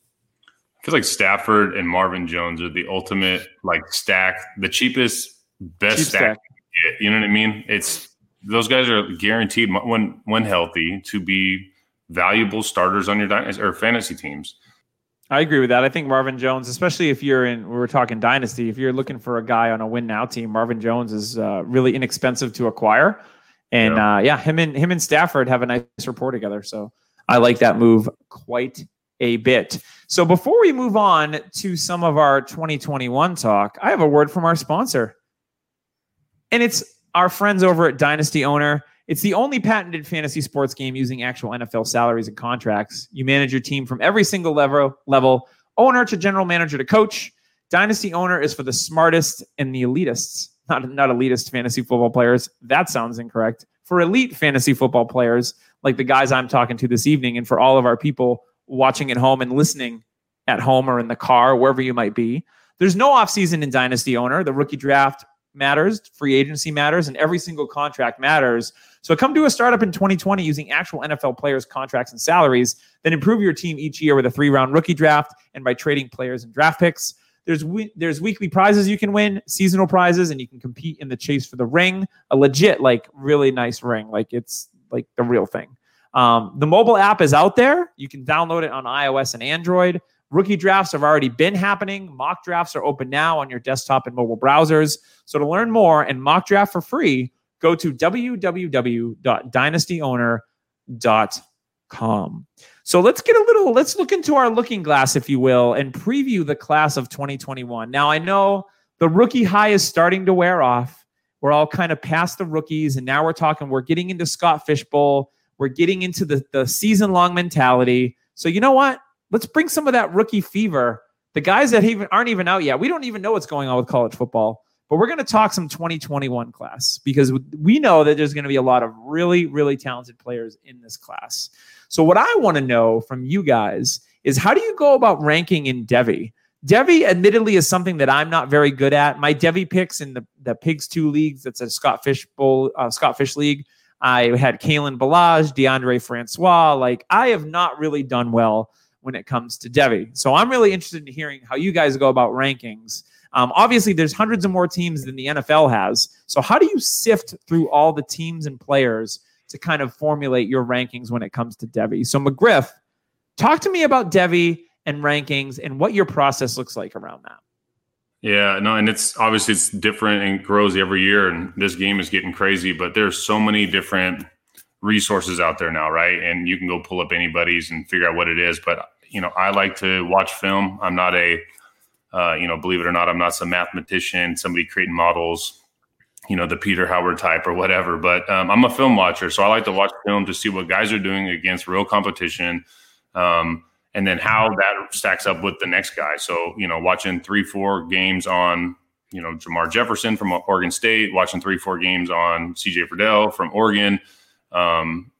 I feel like Stafford and Marvin Jones are the ultimate like stack, the cheapest, best
Cheap
stack.
stack.
You, get, you know what I mean? It's those guys are guaranteed when when healthy to be valuable starters on your dynasty or fantasy teams.
I agree with that. I think Marvin Jones, especially if you're in, we were talking dynasty, if you're looking for a guy on a win now team, Marvin Jones is uh, really inexpensive to acquire. And yeah. Uh, yeah, him and him and Stafford have a nice rapport together. So I like that move quite a bit. So before we move on to some of our twenty twenty-one talk, I have a word from our sponsor. And it's our friends over at Dynasty Owner. It's the only patented fantasy sports game using actual N F L salaries and contracts. You manage your team from every single level, level, owner to general manager to coach. Dynasty Owner is for the smartest and the elitists, not, not elitist fantasy football players. That sounds incorrect. For elite fantasy football players, like the guys I'm talking to this evening, and for all of our people watching at home and listening at home or in the car, wherever you might be. There's no offseason in Dynasty Owner. The rookie draft matters, free agency matters, and every single contract matters. So come do a startup in twenty twenty using actual N F L players' contracts and salaries, then improve your team each year with a three-round rookie draft and by trading players and draft picks. There's we- there's weekly prizes you can win, seasonal prizes, and you can compete in the chase for the ring, a legit, like, really nice ring. Like, it's like the real thing. Um, the mobile app is out there. You can download it on iOS and Android. Rookie drafts have already been happening. Mock drafts are open now on your desktop and mobile browsers. So to learn more and mock draft for free, go to w w w dot dynasty owner dot com. So let's get a little, let's look into our looking glass, if you will, and preview the class of twenty twenty-one. Now, I know the rookie high is starting to wear off. We're all kind of past the rookies, and now we're talking, we're getting into Scott Fishbowl. We're getting into the, the season-long mentality. So you know what? Let's bring some of that rookie fever. The guys that even aren't even out yet, we don't even know what's going on with college football. But we're going to talk some twenty twenty-one class because we know that there's going to be a lot of really, really talented players in this class. So what I want to know from you guys is, how do you go about ranking in Devy? Devy, admittedly, is something that I'm not very good at. My Devy picks in the, the Pigs two leagues, that's a Scott Fish Bowl, uh, Scott Fish League. I had Kalen Ballage, DeAndre Francois. Like, I have not really done well when it comes to Devy. So I'm really interested in hearing how you guys go about rankings. Um, obviously, there's hundreds of more teams than the N F L has. So how do you sift through all the teams and players to kind of formulate your rankings when it comes to Devy? So McGriff, talk to me about Devy and rankings and what your process looks like around that.
Yeah, no, and it's obviously it's different and grows every year, and this game is getting crazy, but there's so many different resources out there now, right? And you can go pull up anybody's and figure out what it is. But, you know, I like to watch film. I'm not a, uh, you know, believe it or not, I'm not some mathematician, somebody creating models, you know, the Peter Howard type or whatever. But um, I'm a film watcher, so I like to watch film to see what guys are doing against real competition. Um And then how that stacks up with the next guy. So, you know, watching three, four games on, you know, Jamar Jefferson from Oregon State, watching three, four games on C J Friedel from Oregon, um,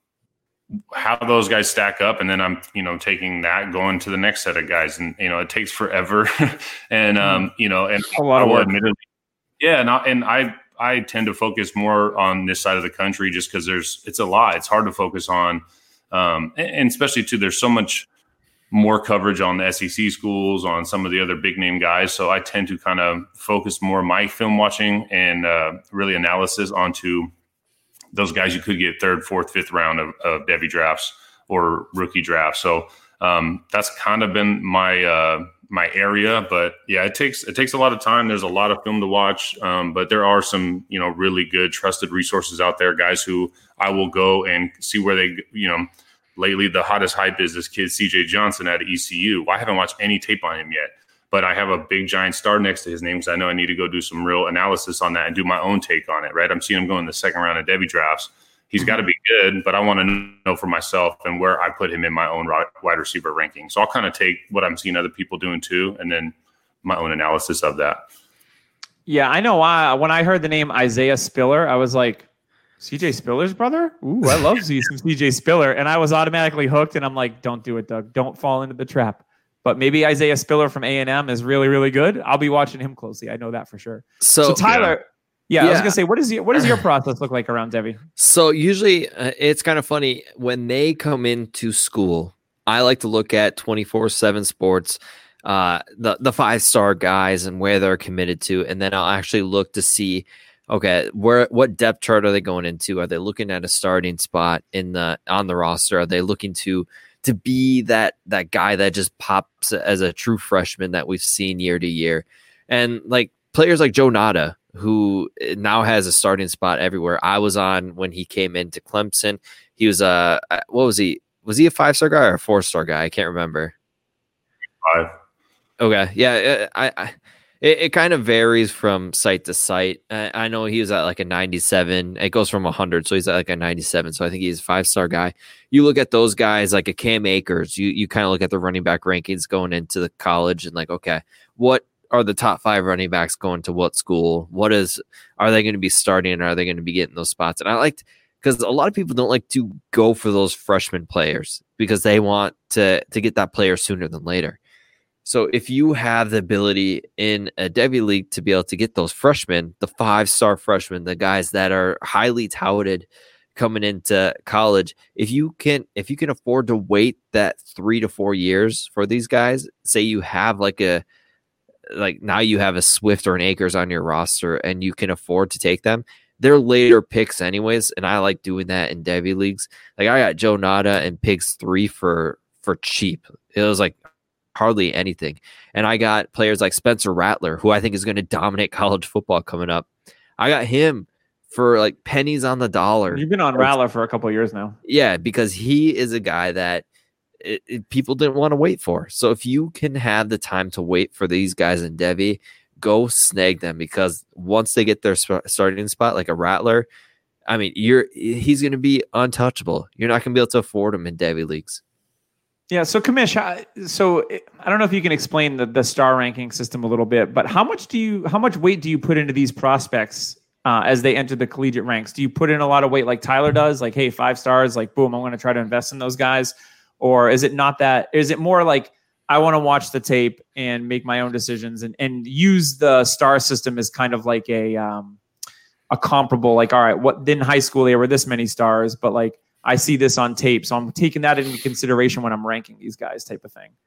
how those guys stack up. And then I'm, you know, taking that, going to the next set of guys. And, you know, it takes forever. and, um, you know, and
a lot of work.
Admittedly, yeah. And I, and I, I tend to focus more on this side of the country just because there's, it's a lot. It's hard to focus on. Um, and, and especially too, there's so much more coverage on the S E C schools, on some of the other big name guys. So I tend to kind of focus more my film watching and uh, really analysis onto those guys you could get third, fourth, fifth round of, of Devy drafts or rookie drafts. So um, that's kind of been my uh, my area. But yeah, it takes it takes a lot of time. There's a lot of film to watch, um, but there are some you know really good trusted resources out there, guys who I will go and see where they you know. Lately, the hottest hype is this kid, C J Johnson at E C U. I haven't watched any tape on him yet, but I have a big giant star next to his name because I know I need to go do some real analysis on that and do my own take on it, right? I'm seeing him go in the second round of Devy drafts. He's mm-hmm. got to be good, but I want to know for myself and where I put him in my own wide receiver ranking. So I'll kind of take what I'm seeing other people doing too, and then my own analysis of that.
Yeah, I know why. When I heard the name Isaiah Spiller, I was like, C J Spiller's brother? Ooh, I love some C J Spiller. And I was automatically hooked, and I'm like, don't do it, Doug. Don't fall into the trap. But maybe Isaiah Spiller from A and M is really, really good. I'll be watching him closely. I know that for sure. So, so Tyler, yeah. yeah, I was gonna say, what is your, what does your process look like around Devy?
So usually, uh, it's kind of funny when they come into school. I like to look at twenty-four seven Sports, uh, the the five star guys and where they're committed to, and then I'll actually look to see, okay, where what depth chart are they going into? Are they looking at a starting spot in the on the roster? Are they looking to to be that that guy that just pops as a true freshman that we've seen year to year? And like players like Joe Nada, who now has a starting spot everywhere. I was on when he came into Clemson. He was a, what was he? Was he a five-star guy or a four-star guy? I can't remember.
Five.
Okay. Yeah. I, I It, it kind of varies from site to site. I, I know he was at like a ninety-seven. It goes from one hundred, so he's at like a ninety-seven. So I think he's a five-star guy. You look at those guys like a Cam Akers. You you kind of look at the running back rankings going into the college and like, okay, what are the top five running backs going to what school? What is are they going to be starting? And are they going to be getting those spots? And I liked because a lot of people don't like to go for those freshman players because they want to to get that player sooner than later. So if you have the ability in a Devy league to be able to get those freshmen, the five-star freshmen, the guys that are highly touted coming into college, if you can if you can afford to wait that three to four years for these guys, say you have like a like now you have a Swift or an Akers on your roster and you can afford to take them, they're later picks anyways, and I like doing that in Devy leagues. Like I got Joe Nada and Pigs three for for cheap. It was like hardly anything. And I got players like Spencer Rattler, who I think is going to dominate college football coming up. I got him for like pennies on the dollar.
You've been on Rattler for a couple of years now.
Yeah, because he is a guy that it, it, people didn't want to wait for. So if you can have the time to wait for these guys in Devy, go snag them, because once they get their sp- starting spot, like a Rattler, I mean, you're he's going to be untouchable. You're not going to be able to afford him in Devy leagues.
Yeah, so Kamish, so I don't know if you can explain the, the star ranking system a little bit, but how much do you, how much weight do you put into these prospects uh, as they enter the collegiate ranks? Do you put in a lot of weight like Tyler does, like, hey, five stars, like, boom, I'm going to try to invest in those guys? Or is it not that? Is it more like I want to watch the tape and make my own decisions and, and use the star system as kind of like a um, a comparable, like, all right, what in high school there were this many stars, but like, I see this on tape, so I'm taking that into consideration when I'm ranking these guys, type of thing.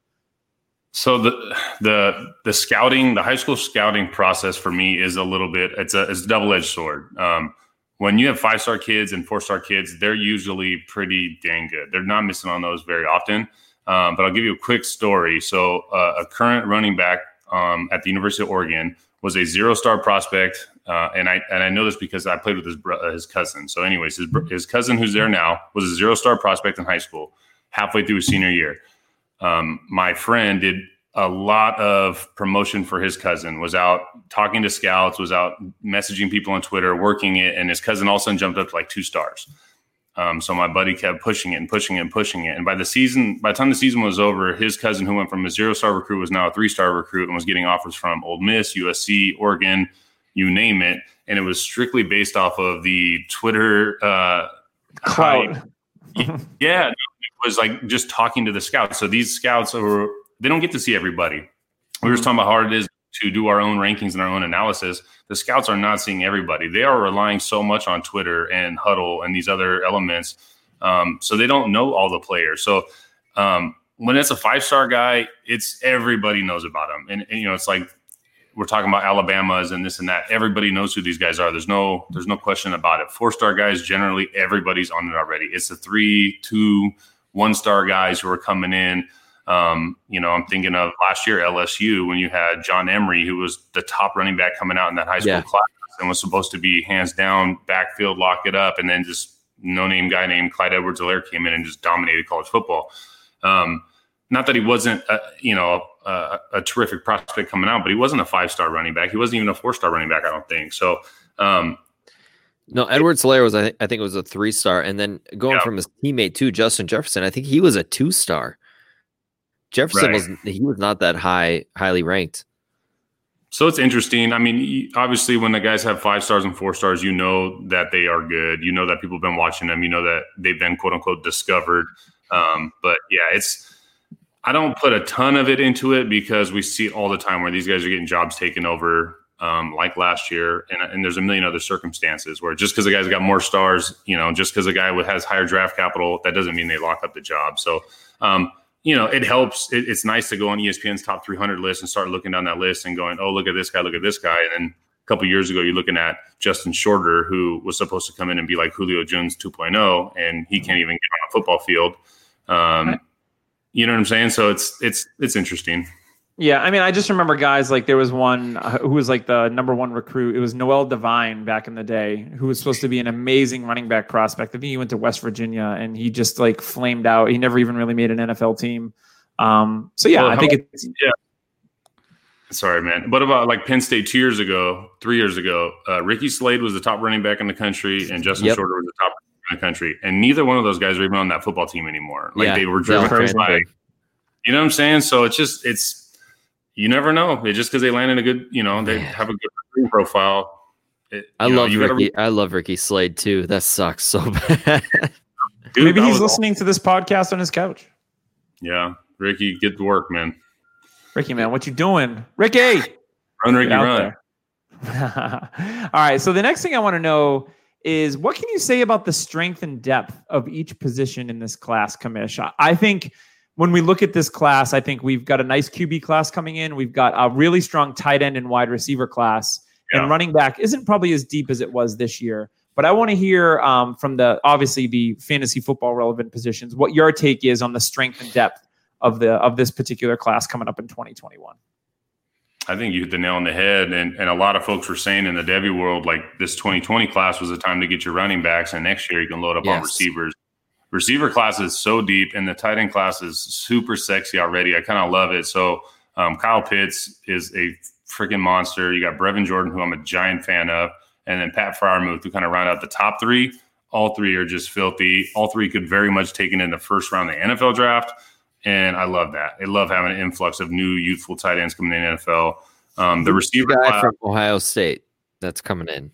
So the the the scouting, the high school scouting process for me is a little bit, it's a, it's a double-edged sword. Um, when you have five-star kids and four-star kids, they're usually pretty dang good. They're not missing on those very often. Um, but I'll give you a quick story. So uh, a current running back um, at the University of Oregon was a zero-star prospect. Uh, and I and I know this because I played with his bro- his cousin. So, anyways, his his cousin who's there now was a zero star prospect in high school. Halfway through his senior year, um, my friend did a lot of promotion for his cousin. Was out talking to scouts, was out messaging people on Twitter, working it, and his cousin all of a sudden jumped up to like two stars. Um, so my buddy kept pushing it and pushing it and pushing it. And by the season, by the time the season was over, his cousin, who went from a zero star recruit, was now a three star recruit and was getting offers from Ole Miss, U S C, Oregon, you name it. And it was strictly based off of the Twitter uh,
cloud.
Yeah, it was like just talking to the scouts. So these scouts are, they don't get to see everybody. We were just talking about how hard it is to do our own rankings and our own analysis. The scouts are not seeing everybody. They are relying so much on Twitter and Huddle and these other elements. Um, so they don't know all the players. So um, when it's a five-star guy, it's everybody knows about him. And, and you know, it's like, we're talking about Alabama's and this and that. Everybody knows who these guys are. There's no, there's no question about it. Four-star guys, generally, everybody's on it already. It's the three, two, one-star guys who are coming in. Um, you know, I'm thinking of last year L S U when you had John Emery, who was the top running back coming out in that high school yeah. class and was supposed to be hands down, backfield, lock it up, and then just no-name guy named Clyde Edwards-Helaire came in and just dominated college football. Um, Not that he wasn't, a, you know, a, a terrific prospect coming out, but he wasn't a five-star running back. He wasn't even a four-star running back, I don't think. So, um,
No, Edwards-Helaire was I think I think it was a three star, and then going
Yeah.
from his teammate too, Justin Jefferson. I think he was a two star. Jefferson
Right.
was he was not that high, highly ranked.
So it's interesting. I mean, y- obviously, when the guys have five stars and four stars, you know that they are good. You know that people have been watching them. You know that they've been quote unquote discovered. Um, but yeah, it's. I don't put a ton of it into it because we see it all the time where these guys are getting jobs taken over, um, like last year, and, and there's a million other circumstances where just because the guy's got more stars, you know, just because a guy has higher draft capital, that doesn't mean they lock up the job. So. Um, You know, it helps. It, it's nice to go on E S P N's top three hundred list and start looking down that list and going, oh, look at this guy, look at this guy. And then a couple of years ago, you're looking at Justin Shorter, who was supposed to come in and be like Julio Jones two point oh, and he can't even get on a football field. Um,
Right.
You know what I'm saying? So it's it's it's interesting.
Yeah, I mean, I just remember guys like there was one uh, who was like the number one recruit. It was Noel Devine back in the day, who was supposed to be an amazing running back prospect. I think he went to West Virginia and he just like flamed out. He never even really made an N F L team. Um, so yeah,
Well,
I
how
think
about-
it's
yeah. Sorry, man. What about like Penn State two years ago, three years ago? Uh, Ricky Slade was the top running back in the country, and Justin
Yep.
Shorter was the top in the country. And neither one of those guys are even on that football team anymore. Like
Yeah,
they were
they're
driven
crazy.
by, you know what I'm saying? So it's just it's you never know. It's just because they landed a good, you know, they
Man.
have a good recruiting profile. It,
I
you know,
love
you gotta-
Ricky. I love Ricky Slade too. That sucks so bad.
Dude,
maybe
that
he's
was-
listening to this podcast on his couch.
Yeah, Ricky, get to work, man.
Ricky, man, what you doing? Ricky!
Run, Ricky,
Get out
run.
there. All right. So the next thing I want to know is what can you say about the strength and depth of each position in this class, Kamish? I- I think when we look at this class, I think we've got a nice Q B class coming in. We've got a really strong tight end and wide receiver class.
Yeah.
And running back isn't probably as deep as it was this year. But I want to hear um, from the obviously the fantasy football relevant positions what your take is on the strength and depth of the of this particular class coming up in twenty twenty-one.
I think you hit the nail on the head. And, and a lot of folks were saying in the Devy world, like this twenty twenty class was the time to get your running backs. And next year you can load up on
Yes.
receivers. Receiver class is so deep, and the tight end class is super sexy already. I kind of love it. So um, Kyle Pitts is a freaking monster. You got Brevin Jordan, who I'm a giant fan of, and then Pat Freiermuth, who kind of round out the top three. All three are just filthy. All three could very much take it in the first round of the N F L draft. And I love that. I love having an influx of new youthful tight ends coming in the N F L. Um, the receiver
guy
class,
from Ohio State that's coming in.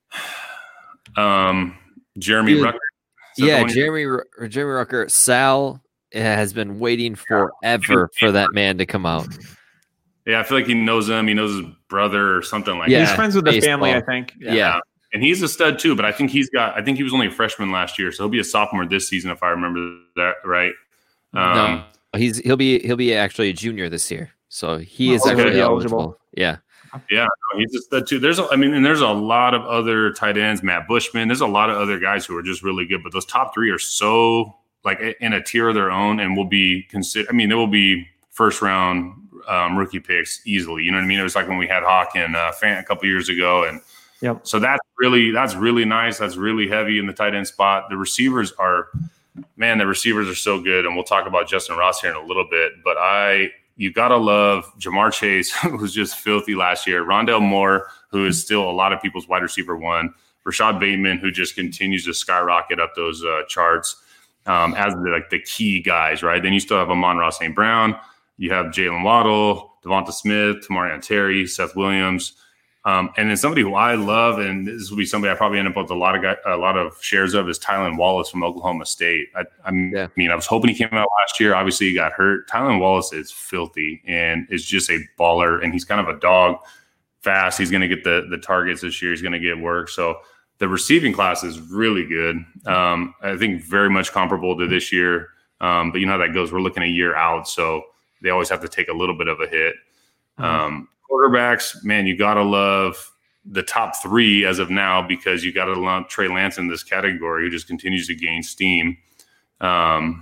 um, Jeremy
Dude.
Rucker. Is that the
Yeah,
one you-
Jeremy Ru- Jeremy Rucker. Sal has been waiting forever for that man to come out.
Yeah, I feel like he knows him. He knows his brother or something like
Yeah,
He's friends with the
baseball.
family, I think.
Yeah.
And he's a stud too, but I think he's got, I think he was only a freshman last year. So he'll be a sophomore this season, if I remember that right. Um,
No, he's he'll be he'll be actually a junior this year, so he is
Oh,
okay.
actually
Eligible.
eligible. Yeah,
Yeah, no, he's a stud too. There's, a, I mean, and there's a lot of other tight ends, Matt Bushman. There's a lot of other guys who are just really good, but those top three are so like in a tier of their own and will be considered, I mean, they will be first round um, rookie picks easily. You know what I mean? It was like when we had Hawk and uh, Fant a couple years ago. And
Yep.
so that's really, that's really nice. That's really heavy in the tight end spot. The receivers are, man, the receivers are so good. And we'll talk about Justin Ross here in a little bit, but I, you got to love Jamar Chase, who was just filthy last year. Rondell Moore, who is still a lot of people's wide receiver one. Rashad Bateman, who just continues to skyrocket up those uh, charts um, as the, like the key guys, right? Then you still have Amon-Ra Saint Brown. You have Jalen Waddle, Devonta Smith, Tamarian Terry, Seth Williams. Um, and then somebody who I love, and this will be somebody I probably end up with a lot of guy, a lot of shares of, is Tylan Wallace from Oklahoma State. I, I
Yeah.
mean, I was hoping he came out last year. Obviously, he got hurt. Tylan Wallace is filthy and is just a baller, and he's kind of a dog, fast. He's going to get the the targets this year. He's going to get work. So the receiving class is really good. Um, I think very much comparable to this year. Um, but you know how that goes. We're looking a year out, so they always have to take a little bit of a hit. Um, quarterbacks, man, you got to love the top three as of now because you got to love Trey Lance in this category who just continues to gain steam. Um,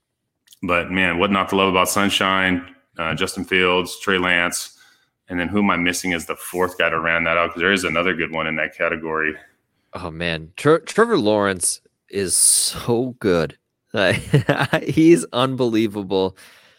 but, man, what not to love about Sunshine, uh, Justin Fields, Trey Lance, and then who am I missing as the fourth guy to round that out? Because there is another good one in that category.
Oh man, Tre- Trevor Lawrence is so good. Like, he's unbelievable.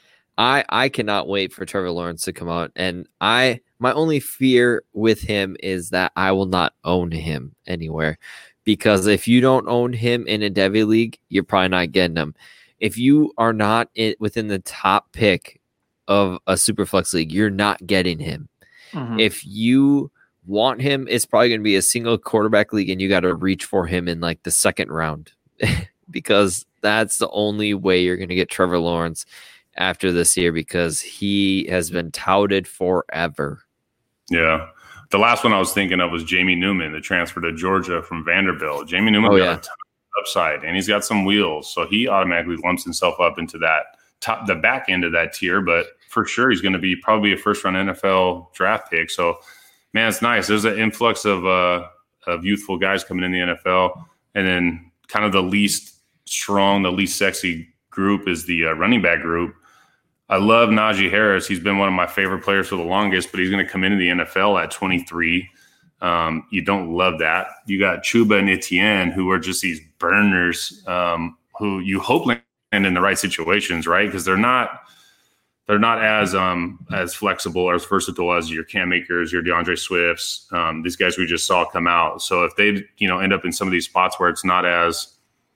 I I cannot wait for Trevor Lawrence to come out, and I my only fear with him is that I will not own him anywhere because if you don't own him in a Devy league, you're probably not getting him. If you are not in, within the top pick of a Superflex league, you're not getting him. Mm-hmm. If you want him, it's probably going to be a single quarterback league, and you got to reach for him in like the second round because that's the only way you're going to get Trevor Lawrence after this year, because he has been touted forever.
Yeah. The last one I was thinking of was Jamie Newman, the transfer to Georgia from Vanderbilt. Jamie Newman oh, got yeah. a ton of upside, and he's got some wheels, so he automatically lumps himself up into that top, the back end of that tier. But for sure, he's going to be probably a first-round N F L draft pick. So, man, it's nice. There's an influx of uh, of youthful guys coming in the N F L, and then kind of the least strong, the least sexy group is the uh, running back group. I love Najee Harris. He's been one of my favorite players for the longest, but he's going to come into the N F L at twenty-three. Um, you don't love that. You got Chuba and Etienne, who are just these burners um, who you hope land in the right situations, right? Because they're not they're not as um, as flexible or as versatile as your Cam Akers, your DeAndre Swifts, um, these guys we just saw come out. So if they you know end up in some of these spots where it's not as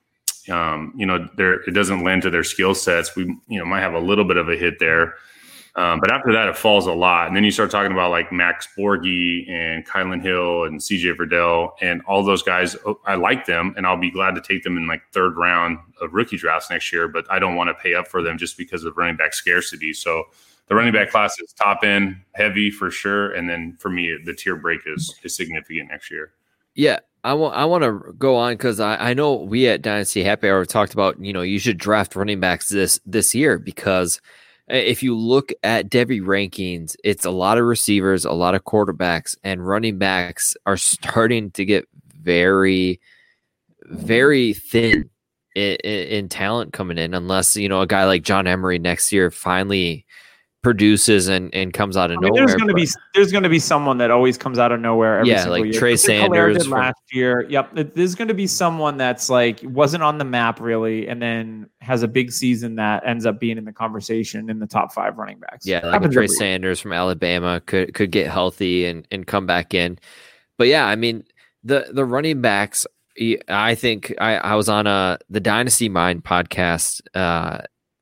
Um, you know, there it doesn't lend to their skill sets. We, you know, might have a little bit of a hit there, um, but after that, it falls a lot. And then you start talking about like Max Borghi and Kylan Hill and C J Verdell and all those guys. I like them, and I'll be glad to take them in like third round of rookie drafts next year. But I don't want to pay up for them just because of running back scarcity. So the running back class is top end heavy for sure, and then for me, the tier break is is significant next year.
Yeah. I want I want to go on because I, I know we at Dynasty Happy Hour talked about, you know, you should draft running backs this this year, because if you look at Devy rankings, it's a lot of receivers, a lot of quarterbacks, and running backs are starting to get very, very thin in, in, in talent coming in, unless, you know, a guy like John Emery next year finally produces and, and comes out of I mean, nowhere.
There's going to be there's going to be someone that always comes out of nowhere every
yeah,
single
like
year.
Trey Sanders
did last year. Yep, there's going to be someone that's like wasn't on the map really, and then has a big season that ends up being in the conversation in the top five running backs.
Yeah, like Trey Sanders from Alabama could could get healthy and and come back in. But yeah, I mean the the running backs. I think I, I was on a the Dynasty Mind podcast uh,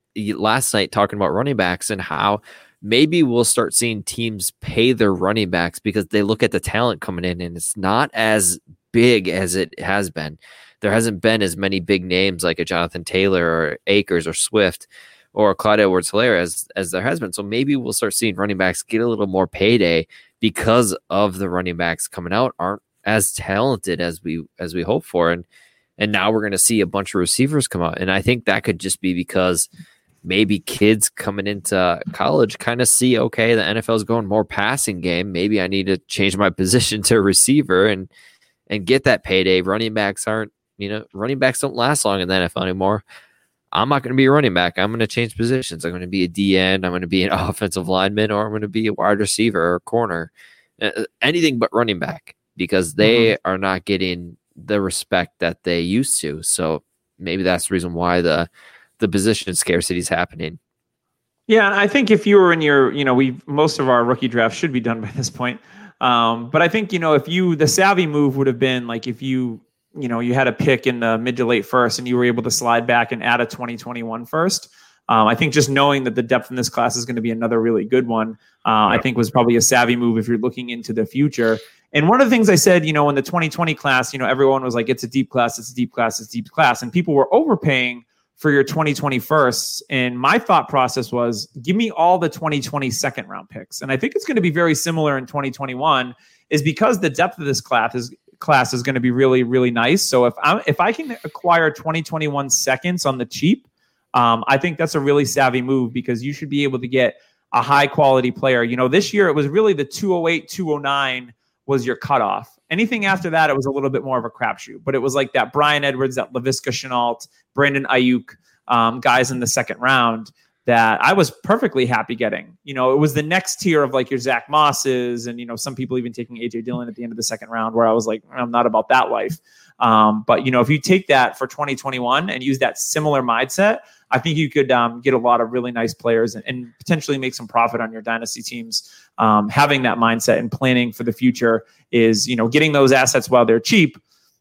last night talking about running backs and how maybe we'll start seeing teams pay their running backs because they look at the talent coming in and it's not as big as it has been. There hasn't been as many big names like a Jonathan Taylor or Akers or Swift or Clyde Edwards-Helaire as, as there has been. So maybe we'll start seeing running backs get a little more payday because of the running backs coming out aren't as talented as we as we hope for. And and now we're going to see a bunch of receivers come out. And I think that could just be because maybe kids coming into college kind of see, okay, the N F L is going more passing game. Maybe I need to change my position to receiver and and get that payday. Running backs aren't, you know, running backs don't last long in the N F L anymore. I'm not going to be a running back. I'm going to change positions. I'm going to be a D N. I'm going to be an offensive lineman, or I'm going to be a wide receiver or corner. Uh, anything but running back, because they mm-hmm. are not getting the respect that they used to. So maybe that's the reason why the the position scarcity is happening.
Yeah, and I think if you were in your, you know, we most of our rookie draft should be done by this point. Um, but I think, you know, if you, the savvy move would have been like if you, you know, you had a pick in the mid to late first and you were able to slide back and add a twenty twenty-one first. Um, I think just knowing that the depth in this class is going to be another really good one, uh, I think was probably a savvy move if you're looking into the future. And one of the things I said, you know, in the twenty twenty class, you know, everyone was like, it's a deep class, it's a deep class, it's a deep class. And people were overpaying for your twenty twenty firsts. And my thought process was, give me all the twenty twenty second round picks. And I think it's going to be very similar in twenty twenty-one, is because the depth of this class is class is going to be really, really nice. So if I if I can acquire twenty twenty-one seconds on the cheap, um, I think that's a really savvy move, because you should be able to get a high quality player. You know, this year it was really the two oh eight, two oh nine was your cutoff. Anything after that, it was a little bit more of a crapshoot. But it was like that Bryan Edwards, that Laviska Shenault, Brandon Ayuk, um, guys in the second round that I was perfectly happy getting. You know, it was the next tier of like your Zach Mosses and, you know, some people even taking A J Dillon at the end of the second round, where I was like, I'm not about that life. Um, but, you know, if you take that for twenty twenty-one and use that similar mindset, I think you could um, get a lot of really nice players and, and potentially make some profit on your dynasty teams. Um, having that mindset and planning for the future is, you know, getting those assets while they're cheap,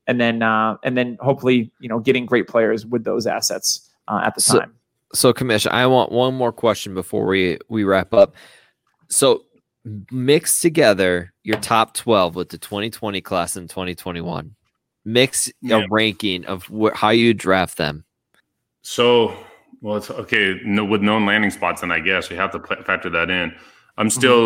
and then uh, and then hopefully you know getting great players with those assets uh, at the
so,
time.
So, Commish, I want one more question before we we wrap up. So, mix together your top twelve with the twenty twenty class and twenty twenty-one. Mix yeah. a ranking of wh- how you draft them.
So, well, it's okay. No, with known landing spots, then I guess we have to p- factor that in. I'm still.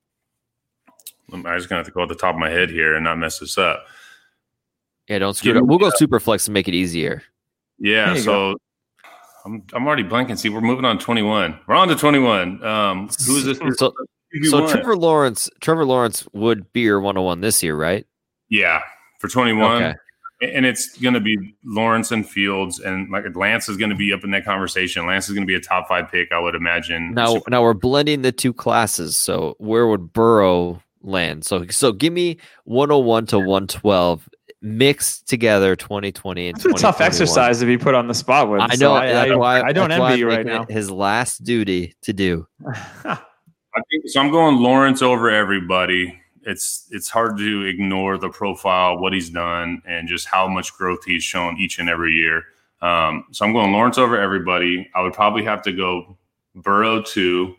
Mm-hmm. um, I'm just gonna have to go at the top of my head here and not mess this up.
Yeah, don't screw it up. We'll go super flex to make it easier.
Yeah. So. Go. I'm I'm already blanking. See, we're moving on twenty-one. We're on to twenty-one. Um, who is this?
So, so Trevor Lawrence, Trevor Lawrence would be your one oh one this year, right?
Yeah, for twenty-one.
Okay.
And it's going to be Lawrence and Fields, and like Lance is going to be up in that conversation. Lance is going to be a top five pick, I would imagine.
Now, now we're blending the two classes. So where would Burrow land? So, so give me one oh one to one twelve. Mixed together twenty twenty and
it's a tough exercise to be put on the spot with.
I know.
So I,
that's
I,
why,
I don't
that's
envy you
why
right now.
His last duty to do.
I think so. I'm going Lawrence over everybody. It's it's hard to ignore the profile, what he's done, and just how much growth he's shown each and every year. Um, so I'm going Lawrence over everybody. I would probably have to go Burrow two,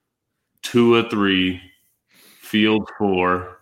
Tua three, Field four.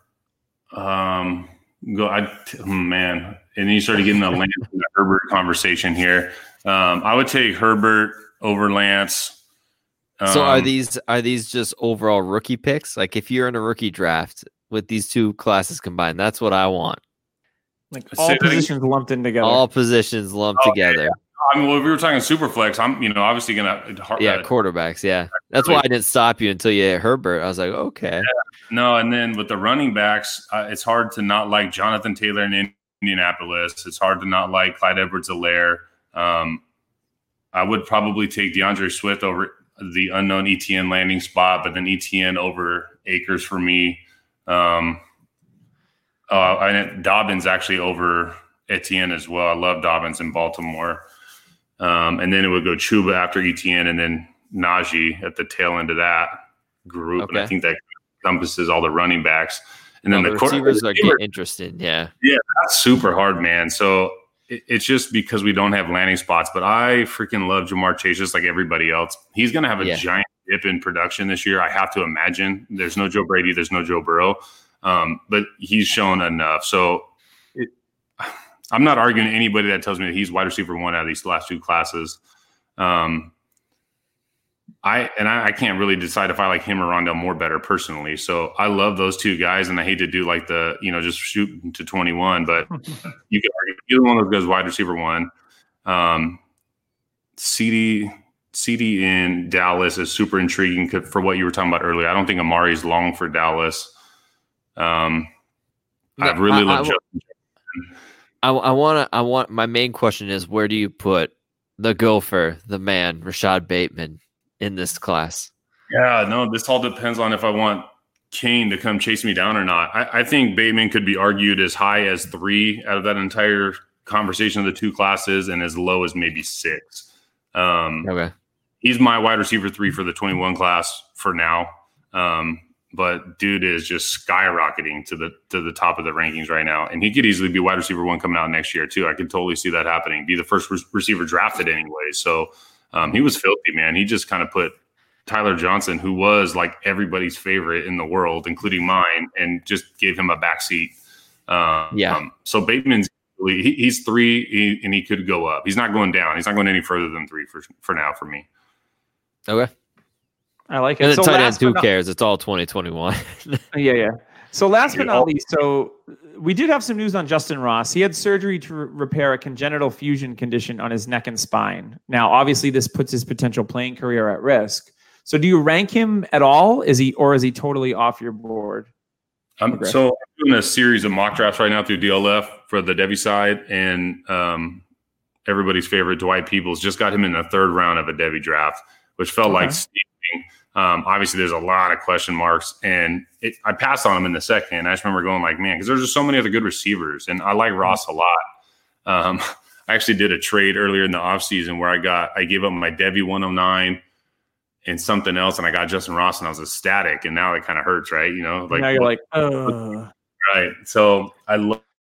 Um, Go, I man, and then you started getting the Lance and the Herbert conversation here. Um, I would take Herbert over Lance. Um,
so are these are these just overall rookie picks? Like if you're in a rookie draft with these two classes combined, that's what I want.
Like all positions that, lumped in together.
All positions lumped oh, together.
Yeah. I mean, well, if we were talking super flex, I'm you know obviously gonna
yeah uh, quarterbacks. Yeah, that's why I didn't stop you until you hit Herbert. I was like, okay.
Yeah. No, and then with the running backs, uh, it's hard to not like Jonathan Taylor in Indianapolis. It's hard to not like Clyde Edwards-Helaire. Um, I would probably take DeAndre Swift over the unknown E T N landing spot, but then E T N over Akers for me. Um, uh, I, Dobbins actually over Etienne as well. I love Dobbins in Baltimore. Um, and then it would go Chuba after E T N and then Najee at the tail end of that group.
Okay.
And I think that encompasses all the running backs. And then
well,
the,
the receivers are getting interested. Yeah.
Yeah, that's super hard, man. So it, it's just because we don't have landing spots, but I freaking love Jamar Chase just like everybody else. He's going to have a yeah. giant dip in production this year. I have to imagine. There's no Joe Brady. There's no Joe Burrow. Um, but he's shown enough. So it, I'm not arguing anybody that tells me that he's wide receiver one out of these last two classes. Um, I and I, I can't really decide if I like him or Rondale Moore better personally. So I love those two guys, and I hate to do like the you know just shoot to twenty-one, but you can argue either one of those guys wide receiver one. Um, C D C D in Dallas is super intriguing for what you were talking about earlier. I don't think Amari's long for Dallas. Um,
no,
I've really
I,
loved
I,
Justin.
I, I want to. I want my main question is where do you put the gopher, the man, Rashad Bateman in this class?
Yeah, no, this all depends on if I want Kane to come chase me down or not. I, I think Bateman could be argued as high as three out of that entire conversation of the two classes and as low as maybe six. Um,
okay.
He's my wide receiver three for the twenty-one class for now. Um, but dude is just skyrocketing to the to the top of the rankings right now. And he could easily be wide receiver one coming out next year too. I could totally see that happening. Be the first re- receiver drafted anyway. So um, he was filthy, man. He just kind of put Tyler Johnson, who was like everybody's favorite in the world, including mine, and just gave him a backseat. Um,
yeah.
Um, so Bateman's he, he's three, he, and he could go up. He's not going down. He's not going any further than three for for now for me.
Okay.
I like it.
And
so
tight end, who
not,
cares? It's all twenty twenty-one.
yeah, yeah. So last but
Yeah.
not least, so we did have some news on Justin Ross. He had surgery to re- repair a congenital fusion condition on his neck and spine. Now, obviously, this puts his potential playing career at risk. So do you rank him at all? Is he or is he totally off your board?
Um,
Okay.
So I'm doing a series of mock drafts right now through D L F for the Debbie side, and um, everybody's favorite Dwight Peoples just got him in the third round of a Debbie draft, which felt
Okay.
like steaming. Um, obviously, there's a lot of question marks, and it, I passed on him in the second. I just remember going like, man, because there's just so many other good receivers, and I like Ross a lot. Um, I actually did a trade earlier in the offseason where I got I gave up my Debbie one oh nine and something else, and I got Justin Ross, and I was ecstatic, and now it kind of hurts, right? You know, like
now you're like, uh,
right. So I lo-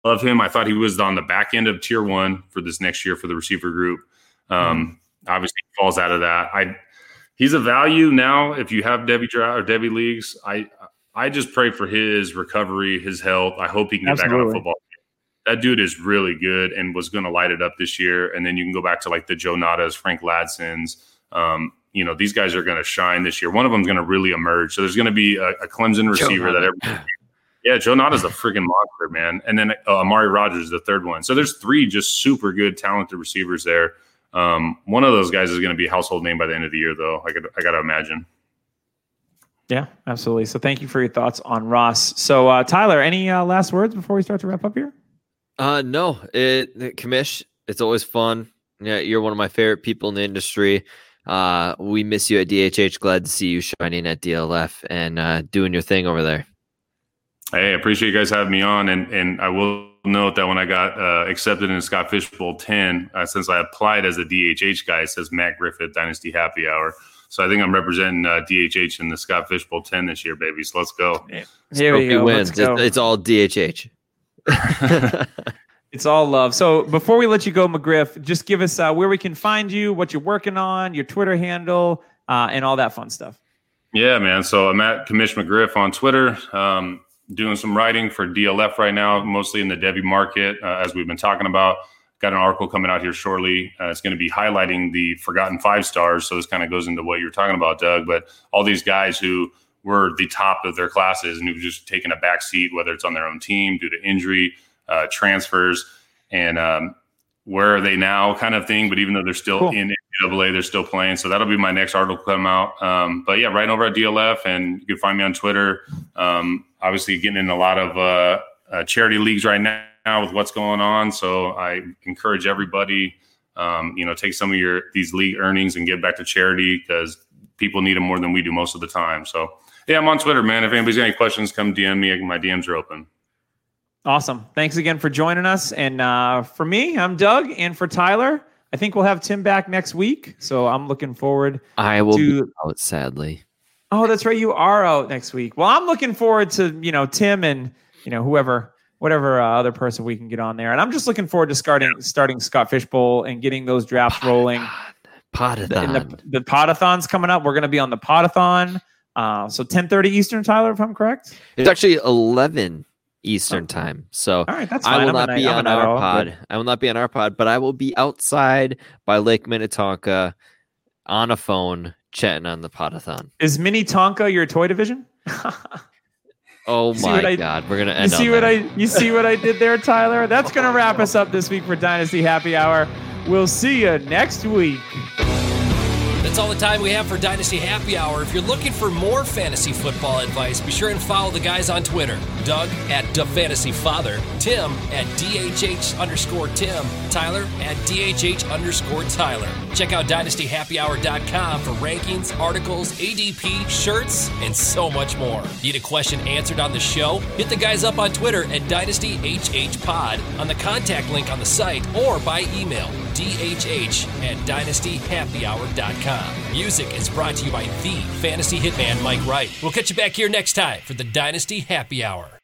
love him. I thought he was on the back end of tier one for this next year for the receiver group. Um, mm. Obviously, he falls out of that. I he's a value now if you have Devy draft or Devy leagues. I I just pray for his recovery, his health. I hope he can get Absolutely. back on a football field. That dude is really good and was going to light it up this year. And then you can go back to like the Joe Nadas, Frank Ladsons. Um, you know, these guys are going to shine this year. One of them is going to really emerge. So there's going to be a, a Clemson receiver that everybody – yeah, Joe Nada's a freaking monster, man. And then uh, Amari Rogers is the third one. So there's three just super good, talented receivers there. Um, one of those guys is going to be a household name by the end of the year, though. I, could, I got to imagine.
Yeah, absolutely. So thank you for your thoughts on Ross. So, uh, Tyler, any uh, last words before we start to wrap up here?
Uh, no, it, it commish. It's always fun. Yeah, you're one of my favorite people in the industry. Uh, we miss you at D H H. Glad to see you shining at D L F and uh, doing your thing over there.
Hey, I appreciate you guys having me on. And and I will note that when I got uh, accepted in the Scott Fishbowl ten, uh, since I applied as a D H H guy, it says Matt Griffith Dynasty Happy Hour. So I think I'm representing uh, D H H in the Scott Fishbowl ten this year, baby. So let's go.
Here we go.
Wins. Let's go. It's, it's all D H H.
It's all love. So before we let you go, McGriff, just give us uh, where we can find you, what you're working on, your Twitter handle, uh, and all that fun stuff.
Yeah, man. So I'm at Commish McGriff on Twitter, um, doing some writing for D L F right now, mostly in the Devy market, uh, as we've been talking about. Got an article coming out here shortly. Uh, it's going to be highlighting the forgotten five stars. So this kind of goes into what you're talking about, Doug. But all these guys who were the top of their classes and who've just taken a back seat, whether it's on their own team due to injury, uh, transfers, and um, where are they now kind of thing. But even though they're still cool. in N C double A, they're still playing. So that'll be my next article come out. Um, but yeah, right over at D L F, and you can find me on Twitter. Um, obviously getting in a lot of uh, uh, charity leagues right now with what's going on. So I encourage everybody, um, you know, take some of your these league earnings and give back to charity because people need them more than we do most of the time. So yeah, I'm on Twitter, man. If anybody's got any questions, come D M me. My D Ms are open.
Awesome. Thanks again for joining us. And uh, for me, I'm Doug. And for Tyler, I think we'll have Tim back next week. So I'm looking forward
I will
to...
be out, sadly.
Oh, that's right. You are out next week. Well, I'm looking forward to, you know, Tim and, you know, whoever, whatever uh, other person we can get on there. And I'm just looking forward to starting starting Scott Fishbowl and getting those drafts rolling.
Podathon.
The, the, the Podathon's coming up. We're going to be on the Podathon. Uh, so ten thirty Eastern, Tyler, if I'm correct?
It's actually eleven Eastern oh. time. So
all right, that's fine.
I will
I'm
not
an,
be
I'm
on our
all,
pod.
but...
I will not be on our pod, but I will be outside by Lake Minnetonka on a phone chatting on the Podathon.
Is Minnetonka your toy division?
Oh my I, God, we're gonna end.
You see
on
what
that.
I? You see what I did there, Tyler? That's gonna wrap us up this week for Dynasty Happy Hour. We'll see you next week.
That's all the time we have for Dynasty Happy Hour. If you're looking for more fantasy football advice, be sure and follow the guys on Twitter. Doug at DaFantasyFather, Tim at DHH underscore Tim, Tyler at DHH underscore Tyler. Check out Dynasty Happy Hour dot com for rankings, articles, A D P, shirts, and so much more. Need a question answered on the show? Hit the guys up on Twitter at DynastyHHPod, on the contact link on the site, or by email, DHH at Dynasty Happy Hour dot com. Music is brought to you by the Fantasy Hitman Mike Wright. We'll catch you back here next time for the Dynasty Happy Hour.